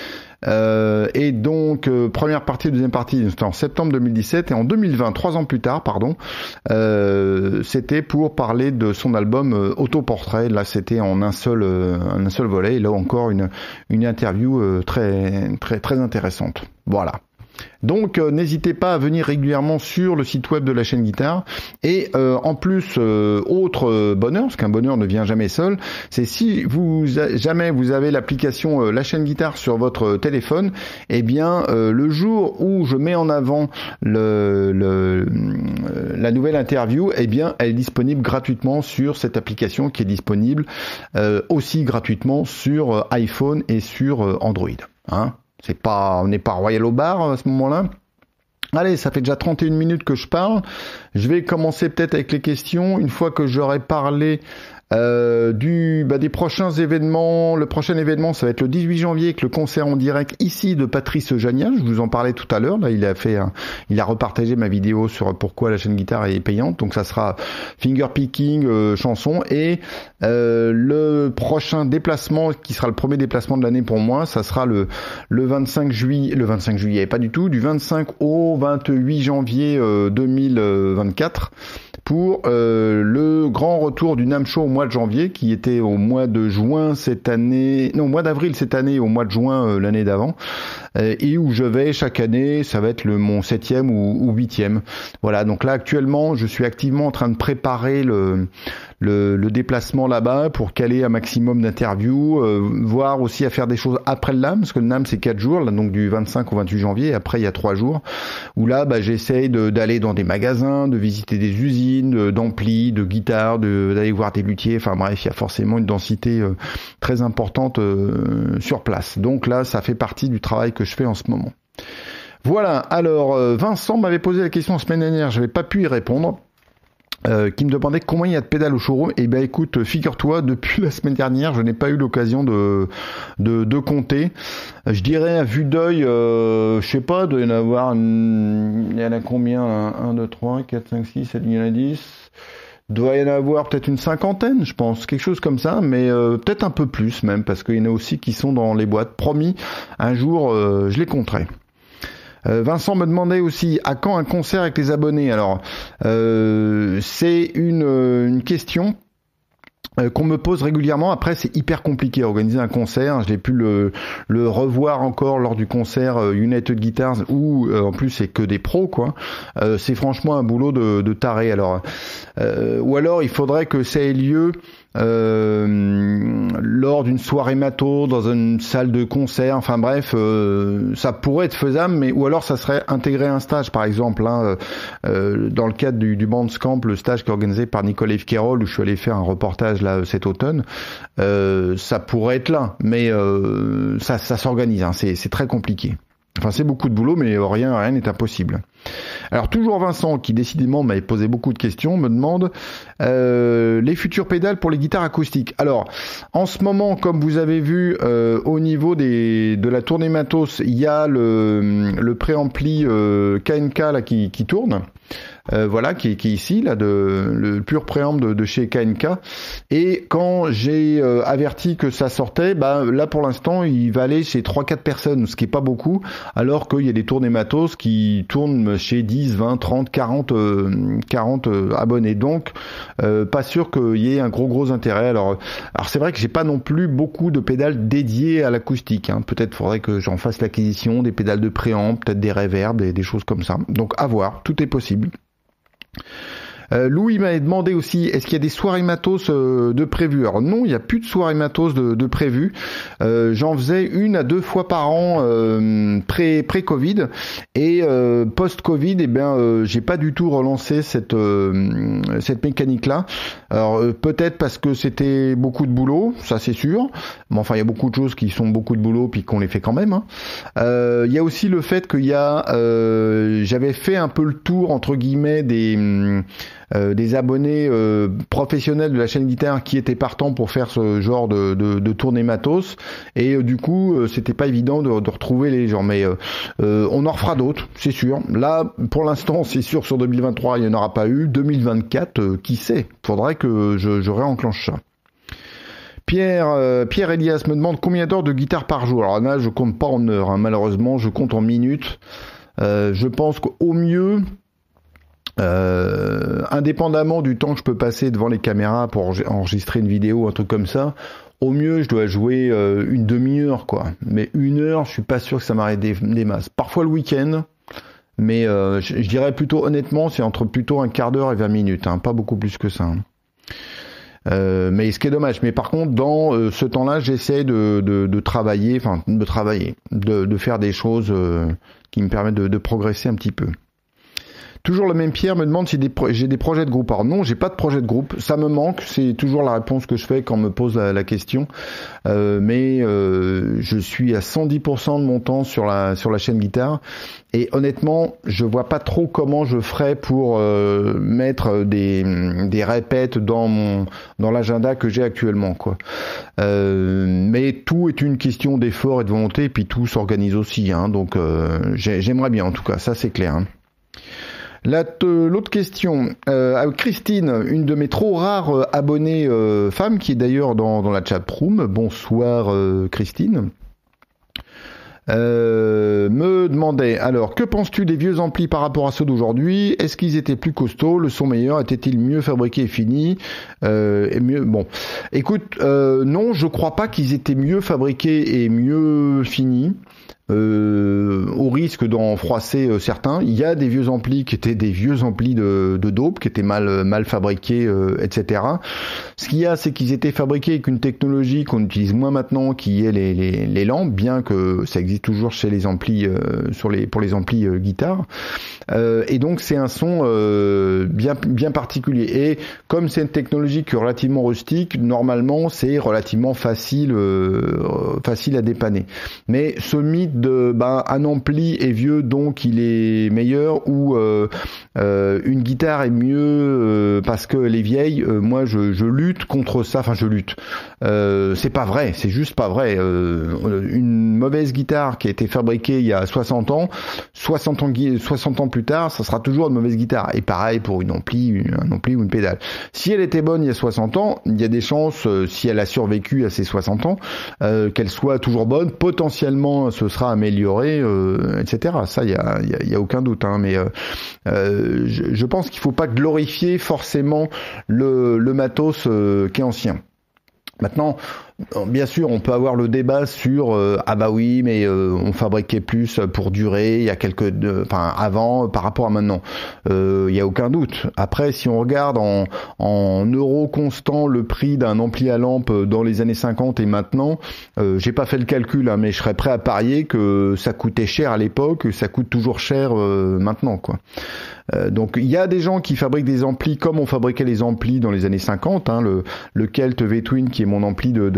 Euh, et donc euh, première partie, deuxième partie, c'était en septembre deux mille dix-sept, et en deux mille vingt, trois ans plus tard, pardon, euh, c'était pour parler de son album euh, Autoportrait. Là, c'était en un seul, euh, un seul volet. Et là encore une une interview euh, très très très intéressante. Voilà. Donc euh, n'hésitez pas à venir régulièrement sur le site web de la chaîne guitare, et euh, en plus euh, autre euh, bonheur, parce qu'un bonheur ne vient jamais seul, c'est si vous jamais vous avez l'application euh, la chaîne guitare sur votre téléphone, eh bien euh, le jour où je mets en avant le, le euh, la nouvelle interview, eh bien elle est disponible gratuitement sur cette application qui est disponible euh, aussi gratuitement sur euh, iPhone et sur euh, Android, hein. C'est pas, on n'est pas royal au bar à ce moment-là. Allez, ça fait déjà trente et une minutes que je parle. Je vais commencer peut-être avec les questions. Une fois que j'aurai parlé euh, du, bah, des prochains événements, le prochain événement, ça va être le dix-huit janvier avec le concert en direct ici de Patrice Janial. Je vous en parlais tout à l'heure. Là, il a fait, un, il a repartagé ma vidéo sur pourquoi la chaîne guitare est payante. Donc ça sera finger picking, euh, chanson, et euh, le prochain déplacement qui sera le premier déplacement de l'année pour moi, ça sera le le vingt-cinq juillet, le vingt-cinq juillet, pas du tout, du vingt-cinq au vingt-huit janvier euh, deux mille vingt-quatre. Pour euh, le grand retour du NAMM Show au mois de janvier, qui était au mois de juin cette année, non, au mois d'avril cette année, au mois de juin euh, l'année d'avant, euh, et où je vais chaque année, ça va être le mon septième ou, ou huitième. Voilà, donc là actuellement, je suis activement en train de préparer le le, le déplacement là-bas pour caler un maximum d'interviews, euh, voire aussi à faire des choses après le NAMM, parce que le NAMM c'est quatre jours, là, donc du vingt-cinq au vingt-huit janvier, et après il y a trois jours, où là bah, j'essaye de, d'aller dans des magasins, de visiter des usines, d'amplis, de guitares, de, d'aller voir des luthiers, enfin bref, il y a forcément une densité euh, très importante euh, sur place. Donc là, ça fait partie du travail que je fais en ce moment. Voilà, alors euh, Vincent m'avait posé la question la semaine dernière, je n'avais pas pu y répondre. Euh, qui me demandait combien il y a de pédales au showroom. Et ben écoute, figure-toi, depuis la semaine dernière, je n'ai pas eu l'occasion de de, de compter. Je dirais à vue d'œil, euh, je sais pas, doit y en avoir, une... il y en a combien, un, deux, trois, quatre, cinq, six, sept, il y en a dix. Doit y en avoir peut-être une cinquantaine, je pense, quelque chose comme ça, mais euh, peut-être un peu plus même, parce qu'il y en a aussi qui sont dans les boîtes. Promis, un jour, euh, je les compterai. Euh, Vincent me demandait aussi à quand un concert avec les abonnés. Alors, euh, c'est une, une question euh, qu'on me pose régulièrement. Après, c'est hyper compliqué à organiser un concert. Je l'ai pu le, le revoir encore lors du concert euh, United Guitars, où euh, en plus c'est que des pros, quoi. Euh, c'est franchement un boulot de, de taré. Alors, euh, ou alors il faudrait que ça ait lieu Euh, lors d'une soirée mato dans une salle de concert, enfin bref, euh, ça pourrait être faisable, mais ou alors ça serait intégrer un stage, par exemple, hein, euh, dans le cadre du, du Bandcamp, le stage qui est organisé par Nicole Carroll, où je suis allé faire un reportage là cet automne, euh, ça pourrait être là, mais euh, ça, ça s'organise, hein, c'est, c'est très compliqué. Enfin, c'est beaucoup de boulot, mais rien, rien n'est impossible. Alors toujours Vincent, qui décidément m'avait posé beaucoup de questions, me demande euh, les futures pédales pour les guitares acoustiques. Alors en ce moment, comme vous avez vu, euh, au niveau des de la tournée matos, il y a le, le préampli euh, K N K là qui, qui tourne. Euh, voilà, qui, qui est ici, là, de, le pur préamp de, de chez K N K. Et quand j'ai euh, averti que ça sortait, bah là pour l'instant, il va aller chez trois quatre personnes, ce qui est pas beaucoup, alors qu'il y a des tournées matos qui tournent chez dix, vingt, trente, quarante, euh, quarante euh, abonnés. Donc, euh, pas sûr qu'il y ait un gros gros intérêt. Alors, alors c'est vrai que j'ai pas non plus beaucoup de pédales dédiées à l'acoustique. Hein. Peut-être faudrait que j'en fasse l'acquisition, des pédales de préamp, peut-être des reverbs, des, des choses comme ça. Donc, à voir, tout est possible. Euh, Louis m'avait demandé aussi, est-ce qu'il y a des soirées matos euh, de prévues? Alors non, il n'y a plus de soirées matos de, de prévues. Euh, j'en faisais une à deux fois par an euh, pré, pré-Covid et euh, post-Covid, eh bien, euh, j'ai pas du tout relancé cette euh, cette mécanique-là. Alors euh, peut-être parce que c'était beaucoup de boulot, ça c'est sûr. Mais enfin, il y a beaucoup de choses qui sont beaucoup de boulot puis qu'on les fait quand même. Hein. Euh, il y a aussi le fait qu'il y a, euh, j'avais fait un peu le tour entre guillemets des Euh, des abonnés euh, professionnels de la chaîne guitare qui étaient partants pour faire ce genre de, de, de tournée matos et euh, du coup euh, c'était pas évident de, de retrouver les gens, mais euh, euh, on en refera d'autres, c'est sûr. Là pour l'instant c'est sûr, sur deux mille vingt-trois il n'y en aura pas eu. Deux mille vingt-quatre, euh, qui sait, faudrait que je, je réenclenche ça. Pierre, euh, Pierre Elias me demande combien d'heures de guitare par jour. Alors là je compte pas en heures, hein, malheureusement je compte en minutes. Euh, je pense qu'au mieux, Euh, indépendamment du temps que je peux passer devant les caméras pour enregistrer une vidéo, un truc comme ça, au mieux je dois jouer euh, une demi-heure quoi. Mais une heure, je suis pas sûr que ça m'arrête des, des masses. Parfois le week-end, mais euh, je, je dirais plutôt honnêtement, c'est entre plutôt un quart d'heure et vingt minutes, hein, pas beaucoup plus que ça. Hein. Euh, mais ce qui est dommage. Mais par contre, dans euh, ce temps-là, j'essaie de, de, de travailler, enfin de travailler, de, de faire des choses euh, qui me permettent de, de progresser un petit peu. Toujours le même Pierre me demande si des pro- j'ai des projets de groupe. Alors non, j'ai pas de projet de groupe. Ça me manque. C'est toujours la réponse que je fais quand on me pose la, la question. Euh, mais euh, je suis à cent dix pour cent de mon temps sur la sur la chaîne guitare. Et honnêtement, je vois pas trop comment je ferais pour euh, mettre des des répètes dans mon dans l'agenda que j'ai actuellement, quoi. Euh, mais tout est une question d'effort et de volonté. Et puis tout s'organise aussi. Hein, donc euh, j'aimerais bien, en tout cas. Ça c'est clair. Hein. Là, l'autre question, euh, Christine, une de mes trop rares euh, abonnées euh, femmes, qui est d'ailleurs dans, dans la chat room. Bonsoir euh, Christine. Euh, me demandait, alors, que penses-tu des vieux amplis par rapport à ceux d'aujourd'hui? Est-ce qu'ils étaient plus costauds? Le son meilleur? Était-il mieux fabriqué et fini? euh, et mieux, bon, écoute, euh, non, je crois pas qu'ils étaient mieux fabriqués et mieux finis. Euh, au risque d'en froisser euh, certains, il y a des vieux amplis qui étaient des vieux amplis de, de dope, qui étaient mal mal fabriqués, euh, et cetera. Ce qu'il y a, c'est qu'ils étaient fabriqués avec une technologie qu'on utilise moins maintenant, qui est les, les, les lampes, bien que ça existe toujours chez les amplis, euh, sur les pour les amplis euh, guitare. Euh, et donc c'est un son euh, bien bien particulier. Et comme c'est une technologie qui est relativement rustique, normalement c'est relativement facile euh, facile à dépanner. Mais ce mythe de ben un ampli est vieux donc il est meilleur, ou euh, euh, une guitare est mieux euh, parce qu'elle est vieille, euh, moi je, je lutte contre ça. Enfin je lutte. Euh, c'est pas vrai, c'est juste pas vrai. Euh, une mauvaise guitare qui a été fabriquée il y a soixante ans, soixante ans, soixante ans plus tard, ça sera toujours une mauvaise guitare. Et pareil pour une ampli, un ampli ou une pédale. Si elle était bonne il y a soixante ans, il y a des chances, euh, si elle a survécu à ces soixante ans, euh, qu'elle soit toujours bonne. Potentiellement, ce sera amélioré, euh, et cetera. Ça, il y a, y a, y a aucun doute. Hein, mais euh, euh, je, je pense qu'il faut pas glorifier forcément le, le matos euh, qui est ancien. Maintenant, bien sûr, on peut avoir le débat sur euh, ah bah oui, mais euh, on fabriquait plus pour durer. Il y a quelques, enfin avant par rapport à maintenant. Euh, il y a aucun doute. Après, si on regarde en, en euros constants le prix d'un ampli à lampe dans les années cinquante et maintenant, euh, j'ai pas fait le calcul, hein, mais je serais prêt à parier que ça coûtait cher à l'époque, ça coûte toujours cher euh, maintenant, quoi. Euh, donc il y a des gens qui fabriquent des amplis comme on fabriquait les amplis dans les années cinquante, hein, le, le Kelt V-Twin qui est mon ampli de, de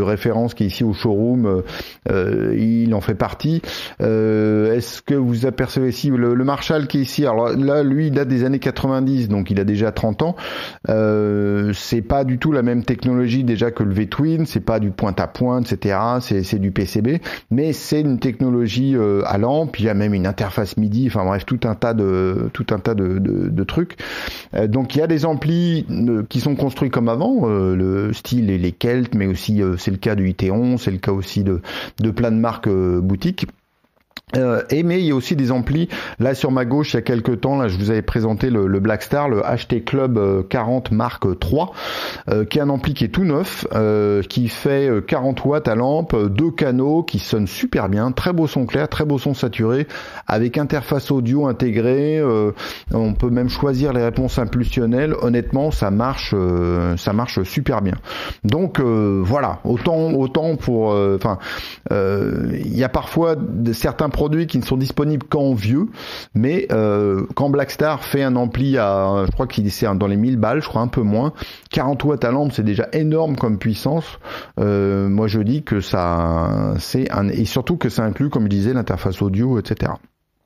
référence qui est ici au showroom, euh, il en fait partie. Euh, est-ce que vous apercevez ici le, le Marshall qui est ici? Alors là, lui, il date des années quatre-vingt-dix, donc il a déjà trente ans. Euh, c'est pas du tout la même technologie déjà que le V-Twin, c'est pas du pointe à pointe, et cetera. C'est, c'est du P C B, mais c'est une technologie euh, à lampe. Il y a même une interface MIDI. Enfin bref, tout un tas de tout un tas de, de, de trucs. Euh, donc il y a des amplis euh, qui sont construits comme avant, euh, le style et les Kelt, mais aussi euh, c'est le cas du I T onze, c'est le cas aussi de de plein de marques euh, boutiques. Euh, et mais il y a aussi des amplis. Là sur ma gauche, il y a quelques temps, là je vous avais présenté le, le Blackstar, le H T Club quarante Mark trois, euh, qui est un ampli qui est tout neuf, euh, qui fait quarante watts à lampe, deux canaux, qui sonne super bien, très beau son clair, très beau son saturé, avec interface audio intégrée. Euh, on peut même choisir les réponses impulsionnelles. Honnêtement, ça marche, euh, ça marche super bien. Donc euh, voilà, autant autant pour, enfin, euh, il euh, y a parfois de, certains produits qui ne sont disponibles qu'en vieux, mais euh, quand Blackstar fait un ampli à, je crois qu'il est dans les mille balles, je crois un peu moins, quarante watts à lampe, c'est déjà énorme comme puissance. Euh, moi je dis que ça, c'est un, et surtout que ça inclut, comme je disais, l'interface audio, et cetera.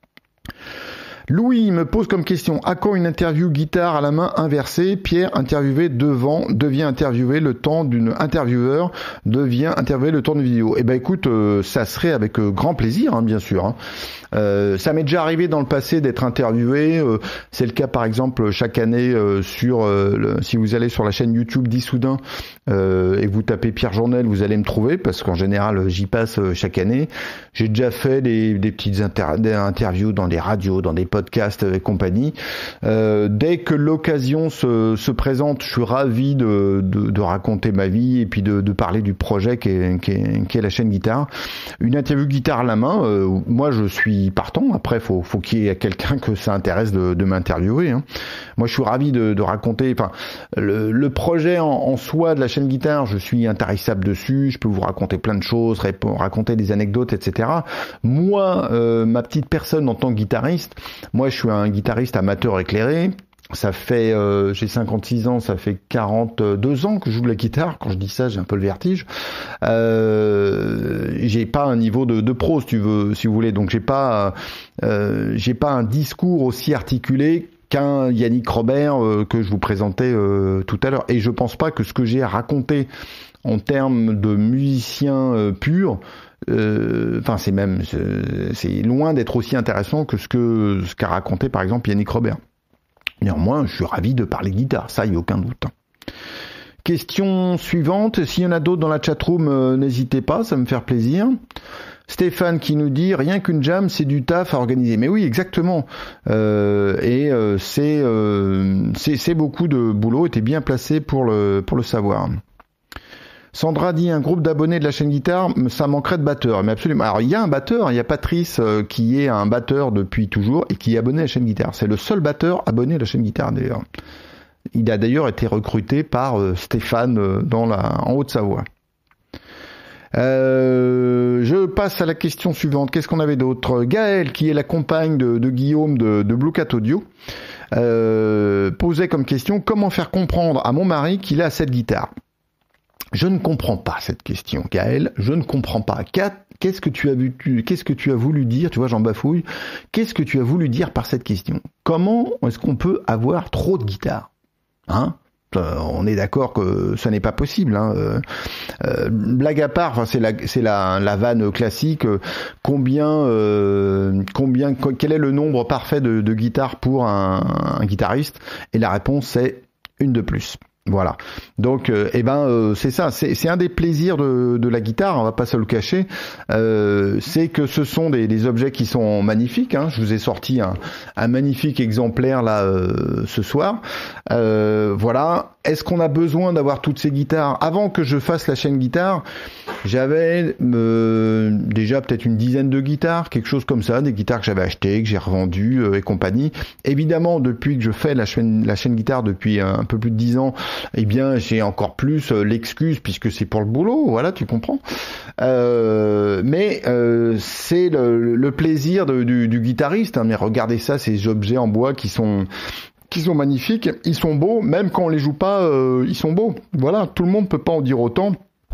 Louis me pose comme question: à quand une interview guitare à la main inversée? Pierre, interviewé devant, devient interviewé le temps d'une intervieweur, devient interviewé le temps d'une vidéo. Eh ben écoute, euh, ça serait avec euh, grand plaisir, hein, bien sûr. Hein. Euh, ça m'est déjà arrivé dans le passé d'être interviewé. Euh, c'est le cas par exemple chaque année euh, sur, euh, le, si vous allez sur la chaîne YouTube d'Issoudun euh, et que vous tapez Pierre Journel, vous allez me trouver parce qu'en général j'y passe euh, chaque année. J'ai déjà fait des, des petites inter- des interviews dans des radios, dans des podcasts et compagnie. Euh, dès que l'occasion se, se présente, je suis ravi de, de, de raconter ma vie et puis de, de parler du projet qui est, qui est, qui est la chaîne guitare. Une interview guitare à la main, euh, moi je suis partant. Après, faut, faut qu'il y ait quelqu'un que ça intéresse de, de m'interviewer. Hein. Moi, je suis ravi de, de raconter. Enfin, le, le projet en, en soi de la chaîne guitare, je suis intarissable dessus. Je peux vous raconter plein de choses, raconter des anecdotes, et cetera. Moi, euh, ma petite personne en tant que guitariste, moi, je suis un guitariste amateur éclairé. Ça fait, euh, j'ai cinquante-six ans, ça fait quarante-deux ans que je joue de la guitare. Quand je dis ça, j'ai un peu le vertige. Euh, j'ai pas un niveau de, de pro, si tu veux, si vous voulez. Donc j'ai pas, euh, j'ai pas un discours aussi articulé qu'un Yannick Robert euh, que je vous présentais euh, tout à l'heure. Et je pense pas que ce que j'ai à raconter en termes de musicien euh, pur, enfin euh, c'est même, c'est, c'est loin d'être aussi intéressant que ce que ce qu'a raconté par exemple Yannick Robert. Néanmoins, je suis ravi de parler guitare, ça, il n'y a aucun doute. Question suivante, s'il y en a d'autres dans la chatroom, euh, n'hésitez pas, ça me fait plaisir. Stéphane qui nous dit, rien qu'une jam, c'est du taf à organiser. Mais oui, exactement. Euh, et euh, c'est, euh, c'est, c'est beaucoup de boulot, et t'es bien placé pour le, pour le savoir. Sandra dit, un groupe d'abonnés de la chaîne guitare, ça manquerait de batteur. Mais absolument. Alors, il y a un batteur, il y a Patrice euh, qui est un batteur depuis toujours et qui est abonné à la chaîne guitare. C'est le seul batteur abonné à la chaîne guitare, d'ailleurs. Il a d'ailleurs été recruté par euh, Stéphane euh, dans la, en Haute-Savoie. Euh, je passe à la question suivante. Qu'est-ce qu'on avait d'autre? Gaëlle, qui est la compagne de, de Guillaume de, de Blue Cat Audio, euh, posait comme question, comment faire comprendre à mon mari qu'il a cette guitare? Je ne comprends pas cette question, Gaël. Je ne comprends pas. Qu'est-ce que tu as vu, qu'est-ce que tu as voulu dire? Tu vois, j'en bafouille. Qu'est-ce que tu as voulu dire par cette question? Comment est-ce qu'on peut avoir trop de guitares? Hein? Euh, on est d'accord que ça n'est pas possible. Hein. Euh, euh, blague à part, enfin, c'est la, c'est la, la vanne classique. Euh, combien, euh, combien, quel est le nombre parfait de, de guitares pour un, un guitariste? Et la réponse c'est une de plus. Voilà. Donc, euh, eh ben, euh, c'est ça. C'est, c'est un des plaisirs de, de la guitare. On va pas se le cacher. Euh, c'est que ce sont des, des objets qui sont magnifiques. Hein. Je vous ai sorti un, un magnifique exemplaire là euh, ce soir. Euh, voilà. Est-ce qu'on a besoin d'avoir toutes ces guitares? Avant que je fasse la chaîne guitare, j'avais euh, déjà peut-être une dizaine de guitares, quelque chose comme ça, des guitares que j'avais achetées, que j'ai revendues euh, et compagnie. Évidemment, depuis que je fais la chaîne, la chaîne guitare depuis un, un peu plus de dix ans, eh bien, j'ai encore plus euh, l'excuse puisque c'est pour le boulot. Voilà, tu comprends. Euh, mais euh, c'est le, le plaisir de, du, du guitariste. Hein, mais regardez ça, ces objets en bois qui sont qui sont magnifiques, ils sont beaux, même quand on les joue pas, euh, ils sont beaux. Voilà, tout le monde peut pas en dire autant.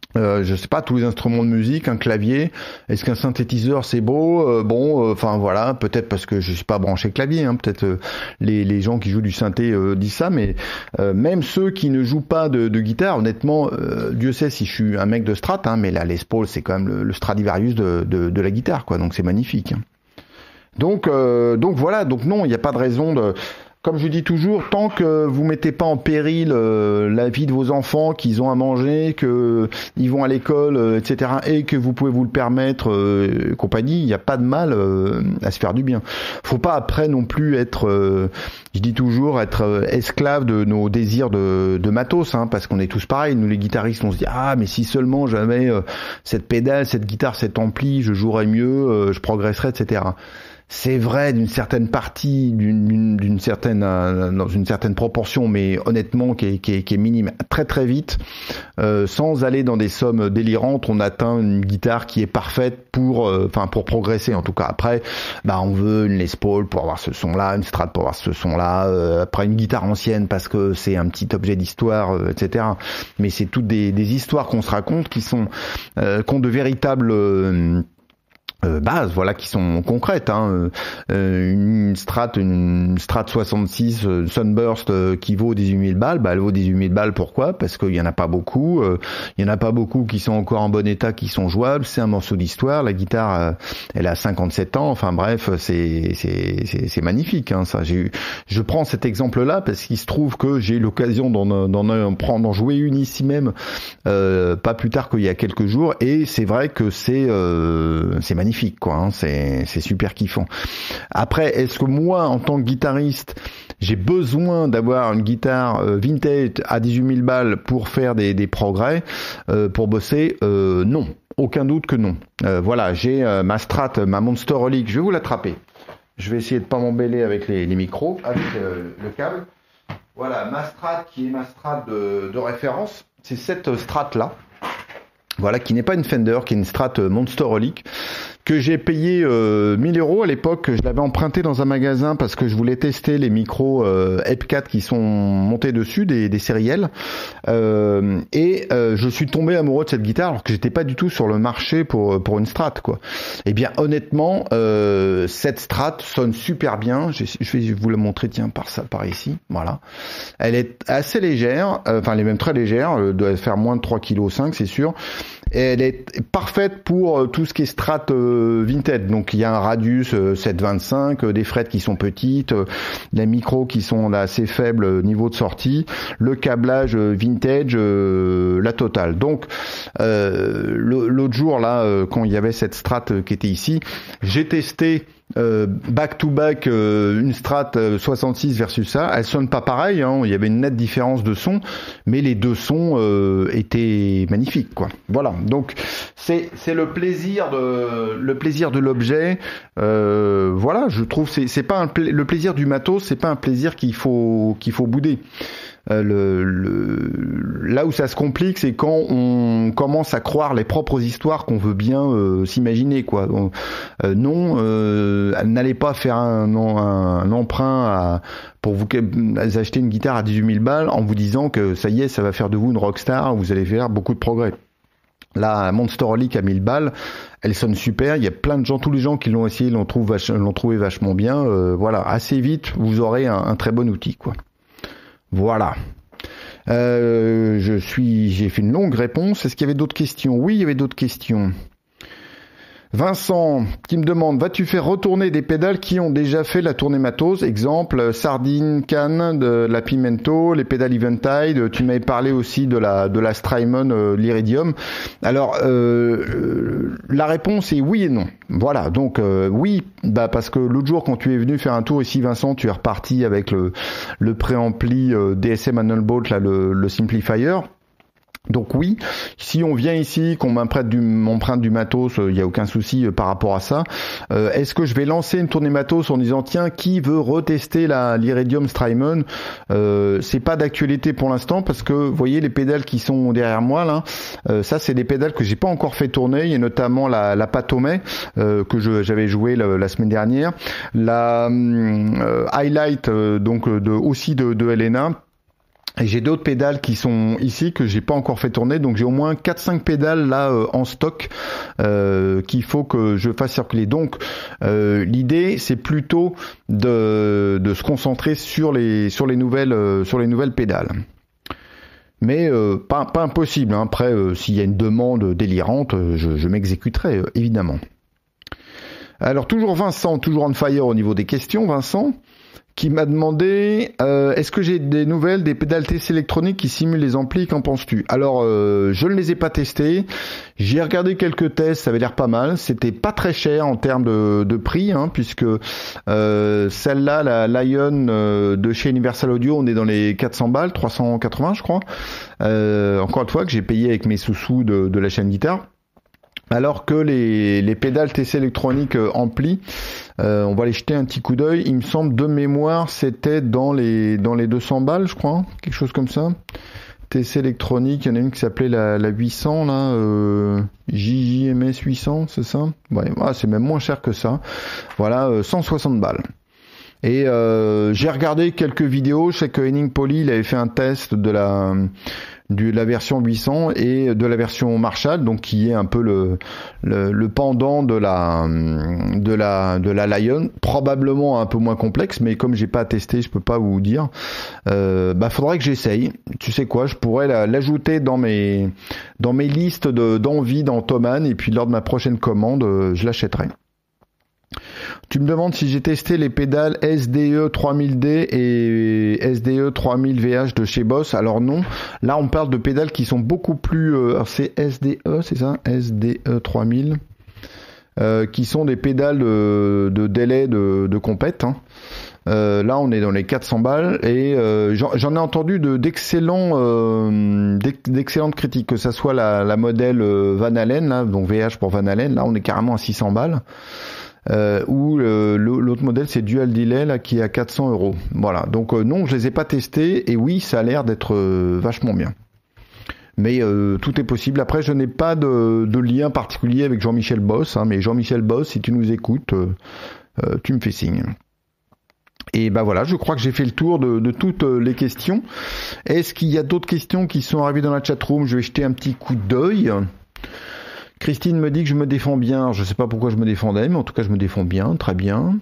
Euh, je sais pas, tous les instruments de musique, un clavier, est-ce qu'un synthétiseur c'est beau? euh, Bon, enfin euh, voilà, peut-être parce que je suis pas branché clavier, hein, peut-être euh, les, les gens qui jouent du synthé euh, disent ça, mais euh, même ceux qui ne jouent pas de, de guitare, honnêtement, euh, Dieu sait si je suis un mec de Strat, hein, mais la Les Paul c'est quand même le, le Stradivarius de, de, de la guitare, quoi, donc c'est magnifique. Hein. Donc, euh, donc voilà, donc non, il n'y a pas de raison de... Comme je dis toujours, tant que vous mettez pas en péril euh, la vie de vos enfants, qu'ils ont à manger, que ils vont à l'école, euh, et cetera, et que vous pouvez vous le permettre, euh, compagnie, il n'y a pas de mal euh, à se faire du bien. Faut pas après non plus être, euh, je dis toujours, être euh, esclave de nos désirs de, de matos, hein, parce qu'on est tous pareils. Nous les guitaristes, on se dit ah mais si seulement j'avais euh, cette pédale, cette guitare, cet ampli, je jouerais mieux, euh, je progresserais, et cetera. C'est vrai d'une certaine partie, d'une, d'une certaine, euh, dans une certaine proportion, mais honnêtement qui est, qui est, qui est minime. Très très vite, euh, sans aller dans des sommes délirantes, on atteint une guitare qui est parfaite pour, enfin euh, pour progresser en tout cas. Après, bah on veut une Les Paul pour avoir ce son-là, une Strat pour avoir ce son-là. Euh, après une guitare ancienne parce que c'est un petit objet d'histoire, euh, et cetera. Mais c'est toutes des, des histoires qu'on se raconte qui sont, euh, qui ont de véritables euh, Euh, bases, voilà, qui sont concrètes. Hein. Euh, une Strat, une Strat soixante-six euh, Sunburst euh, qui vaut dix-huit mille balles, bah elle vaut dix-huit mille balles. Pourquoi? Parce qu'il y en a pas beaucoup. Euh, il y en a pas beaucoup qui sont encore en bon état, qui sont jouables. C'est un morceau d'histoire. La guitare, euh, elle a cinquante-sept ans. Enfin bref, c'est c'est c'est, c'est magnifique. Hein, ça, j'ai eu. Je prends cet exemple-là parce qu'il se trouve que j'ai eu l'occasion d'en d'en prendre, d'en jouer une ici même, euh, pas plus tard qu'il y a quelques jours. Et c'est vrai que c'est euh, c'est magnifique. Quoi, hein, c'est, c'est super kiffant. Après, est-ce que moi, en tant que guitariste, j'ai besoin d'avoir une guitare euh, vintage à dix-huit mille balles pour faire des, des progrès, euh, pour bosser? euh, Non, aucun doute que non. Euh, voilà, j'ai euh, ma Strat, ma Monster Relic, je vais vous l'attraper. Je vais essayer de pas m'embêler avec les, les micros, avec euh, le câble. Voilà, ma Strat qui est ma Strat de, de référence, c'est cette Strat-là. Voilà, qui n'est pas une Fender, qui est une Strat Monster Relic, que j'ai payé euh, mille euros à l'époque. Je l'avais emprunté dans un magasin parce que je voulais tester les micros euh, E P quatre qui sont montés dessus, des, des sériels. Euh, et euh, je suis tombé amoureux de cette guitare alors que j'étais pas du tout sur le marché pour pour une Strat, quoi. Eh bien, honnêtement, euh, cette Strat sonne super bien. Je, je vais vous la montrer, tiens, par ça, par ici. Voilà. Elle est assez légère, euh, enfin, elle est même très légère. Elle doit faire moins de trois virgule cinq kilos, c'est sûr. Et elle est parfaite pour euh, tout ce qui est Strat euh, vintage. Donc il y a un radius euh, sept virgule vingt-cinq, euh, des frettes qui sont petites, euh, les micros qui sont assez faibles euh, niveau de sortie, le câblage euh, vintage, euh, la totale. Donc euh, le, l'autre jour là, euh, quand il y avait cette Strat euh, qui était ici, j'ai testé Euh, back to back euh, une Strat euh, soixante-six versus ça, elles sonnent pas pareil, hein. Il y avait une nette différence de son, mais les deux sons euh, étaient magnifiques, quoi. Voilà, donc c'est c'est le plaisir de le plaisir de l'objet. Euh, voilà, je trouve c'est c'est pas un pla- le plaisir du matos, c'est pas un plaisir qu'il faut qu'il faut bouder. Euh, le, le, là où ça se complique, c'est quand on commence à croire les propres histoires qu'on veut bien euh, s'imaginer, quoi. On, euh, non, euh, n'allez pas faire un, un, un emprunt à, pour vous acheter une guitare à dix-huit mille balles en vous disant que ça y est, ça va faire de vous une rockstar, vous allez faire beaucoup de progrès. La Monster Relic à mille balles, elle sonne super. Il y a plein de gens, tous les gens qui l'ont essayé l'ont trouvé, vach- l'ont trouvé vachement bien. Euh, voilà, assez vite, vous aurez un, un très bon outil, quoi. Voilà. Euh, je suis, j'ai fait une longue réponse. Est-ce qu'il y avait d'autres questions? Oui, il y avait d'autres questions. Vincent qui me demande, vas-tu faire retourner des pédales qui ont déjà fait la tournée matos? Exemple, Sardine, Cannes, de la Pimento, les pédales Eventide. Tu m'avais parlé aussi de la de la Strymon, euh, l'Iridium. Alors, euh, la réponse est oui et non. Voilà, donc euh, oui, bah parce que l'autre jour quand tu es venu faire un tour ici, Vincent, tu es reparti avec le le préampli euh, D S M Annelbolt, là, le, le Simplifier. Donc oui, si on vient ici, qu'on m'emprunte du, m'emprunte du matos, il euh, n'y a aucun souci euh, par rapport à ça. Euh, est-ce que je vais lancer une tournée matos en disant tiens, qui veut retester la l'Iridium Strymon? euh, C'est pas d'actualité pour l'instant parce que vous voyez les pédales qui sont derrière moi là, euh, ça c'est des pédales que j'ai pas encore fait tourner. Il y a notamment la, la Patomé euh, que je, j'avais joué la, la semaine dernière, la euh, Highlight euh, donc de aussi de, de Helena. Et j'ai d'autres pédales qui sont ici que j'ai pas encore fait tourner, donc j'ai au moins quatre cinq pédales là euh, en stock euh, qu'il faut que je fasse circuler. Donc euh, l'idée c'est plutôt de, de se concentrer sur les sur les nouvelles euh, sur les nouvelles pédales. Mais euh, pas pas impossible. Hein. Après, euh, s'il y a une demande délirante, je, je m'exécuterai euh, évidemment. Alors toujours Vincent, toujours on fire au niveau des questions, Vincent, qui m'a demandé euh, est-ce que j'ai des nouvelles des pédales T C électroniques qui simulent les amplis, qu'en penses-tu? Alors euh, je ne les ai pas testées, j'ai regardé quelques tests, ça avait l'air pas mal, c'était pas très cher en termes de, de prix, hein, puisque euh, celle-là, la Lion euh, de chez Universal Audio, on est dans les quatre cents balles, trois cent quatre-vingts je crois, euh, encore une fois que j'ai payé avec mes sous-sous de, de la chaîne guitare. Alors que les, les pédales T C électroniques euh, ampli, euh, on va les jeter un petit coup d'œil. Il me semble de mémoire, c'était dans les dans les deux cents balles, je crois, hein, quelque chose comme ça. T C électronique, il y en a une qui s'appelait la, la huit cents là, euh, J J M S huit cents, c'est ça? Ouais, ah, c'est même moins cher que ça. Voilà, euh, cent soixante balles. Et euh, j'ai regardé quelques vidéos. Je sais que Henning Pauly, il avait fait un test de la de la version huit cents et de la version Marshall, donc qui est un peu le le, le pendant de la de la de la Lion, probablement un peu moins complexe, mais comme j'ai pas testé, je peux pas vous dire. Euh, bah faudrait que j'essaye. Tu sais quoi, je pourrais la, l'ajouter dans mes dans mes listes de d'envie dans Thomann, et puis lors de ma prochaine commande, je l'achèterai. Tu me demandes si j'ai testé les pédales S D E trois mille D et S D E trois mille V H de chez Boss. Alors non, là on parle de pédales qui sont beaucoup plus... Euh, alors c'est S D E, c'est ça? S D E trois mille, euh, qui sont des pédales de, de délai de, de compète. Hein. Euh, là on est dans les quatre cents balles et euh, j'en, j'en ai entendu de, d'excellents, euh, d'excellentes critiques, que ça soit la, la modèle Van Halen, là, donc V H pour Van Halen, là on est carrément à six cents balles. Euh, ou euh, l'autre modèle c'est Dual Delay là qui est à quatre cents euros. Voilà, donc euh, non, je les ai pas testés et oui, ça a l'air d'être euh, vachement bien. Mais euh, tout est possible. Après, je n'ai pas de, de lien particulier avec Jean-Michel Boss, hein, mais Jean-Michel Boss, si tu nous écoutes, euh, euh, tu me fais signe. Et ben voilà, je crois que j'ai fait le tour de, de toutes les questions. Est-ce qu'il y a d'autres questions qui sont arrivées dans la chatroom? Je vais jeter un petit coup d'œil. Christine me dit que je me défends bien. Je ne sais pas pourquoi je me défendais, mais en tout cas, je me défends bien, très bien.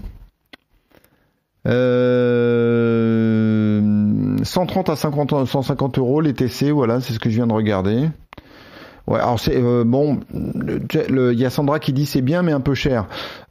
Euh... cent trente à cinquante, cent cinquante euros les T C, voilà, c'est ce que je viens de regarder. Ouais, alors c'est euh, bon. Il y a Sandra qui dit c'est bien, mais un peu cher.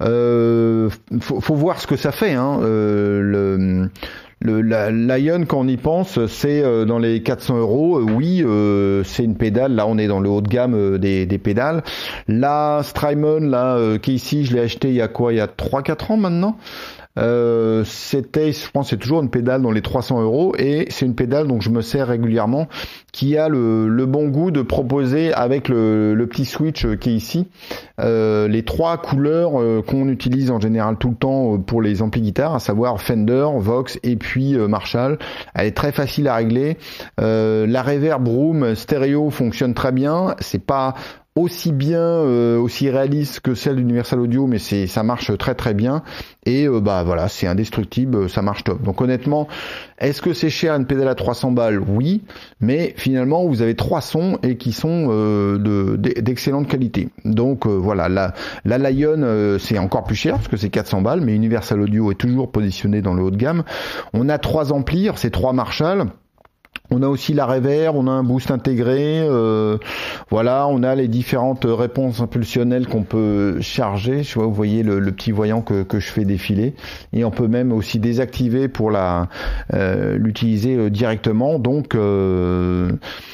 Euh, faut, faut voir ce que ça fait. Hein. Euh, le Le, la Lion, quand on y pense, c'est euh, dans les quatre cents euros. Oui, euh, c'est une pédale. Là, on est dans le haut de gamme euh, des, des pédales. La Strymon, là, euh, qui est ici, je l'ai acheté il y a quoi? Il y a trois quatre ans maintenant. Euh, c'était, je pense, c'est toujours une pédale dans les trois cents euros et c'est une pédale dont je me sers régulièrement, qui a le, le bon goût de proposer avec le, le petit switch qui est ici, euh, les trois couleurs euh, qu'on utilise en général tout le temps pour les amplis guitares, à savoir Fender, Vox et puis euh, Marshall. Elle est très facile à régler. Euh, la Reverb Room stéréo fonctionne très bien. C'est pas aussi bien, euh, aussi réaliste que celle d'Universal Audio, mais c'est, ça marche très très bien. Et euh, bah voilà, c'est indestructible, ça marche top. Donc honnêtement, est-ce que c'est cher une pédale à trois cents balles? Oui, mais finalement vous avez trois sons et qui sont euh, de, d'excellente qualité. Donc euh, voilà, la, la Lion euh, c'est encore plus cher parce que c'est quatre cents balles, mais Universal Audio est toujours positionné dans le haut de gamme. On a trois amplis, c'est trois Marshall. On a aussi la reverb, on a un boost intégré, euh, voilà, on a les différentes réponses impulsionnelles qu'on peut charger. Je vois, vous voyez le, le petit voyant que, que je fais défiler, et on peut même aussi désactiver pour la euh, l'utiliser directement. Donc, euh,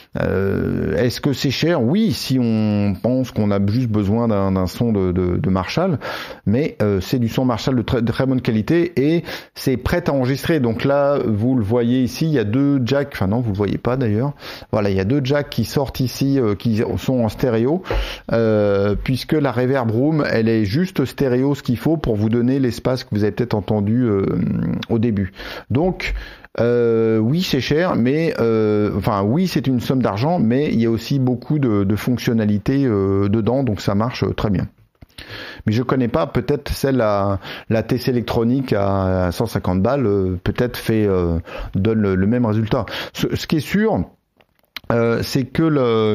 euh, est-ce que c'est cher? Oui, si on pense qu'on a juste besoin d'un, d'un son de, de, de Marshall, mais euh, c'est du son Marshall de très, de très bonne qualité et c'est prêt à enregistrer. Donc là, vous le voyez ici, il y a deux jacks, enfin non, vous le voyez pas d'ailleurs. Voilà, il y a deux jacks qui sortent ici, euh, qui sont en stéréo, euh, puisque la Reverb Room, elle est juste stéréo, ce qu'il faut pour vous donner l'espace que vous avez peut-être entendu euh, au début. Donc Euh, oui, c'est cher, mais euh, enfin oui, c'est une somme d'argent, mais il y a aussi beaucoup de, de fonctionnalités euh, dedans, donc ça marche euh, très bien. mais je connais pas. Peut-être celle à la T C électronique à cent cinquante balles, euh, peut-être fait euh, donne le, le même résultat. Ce, ce qui est sûr, euh, c'est que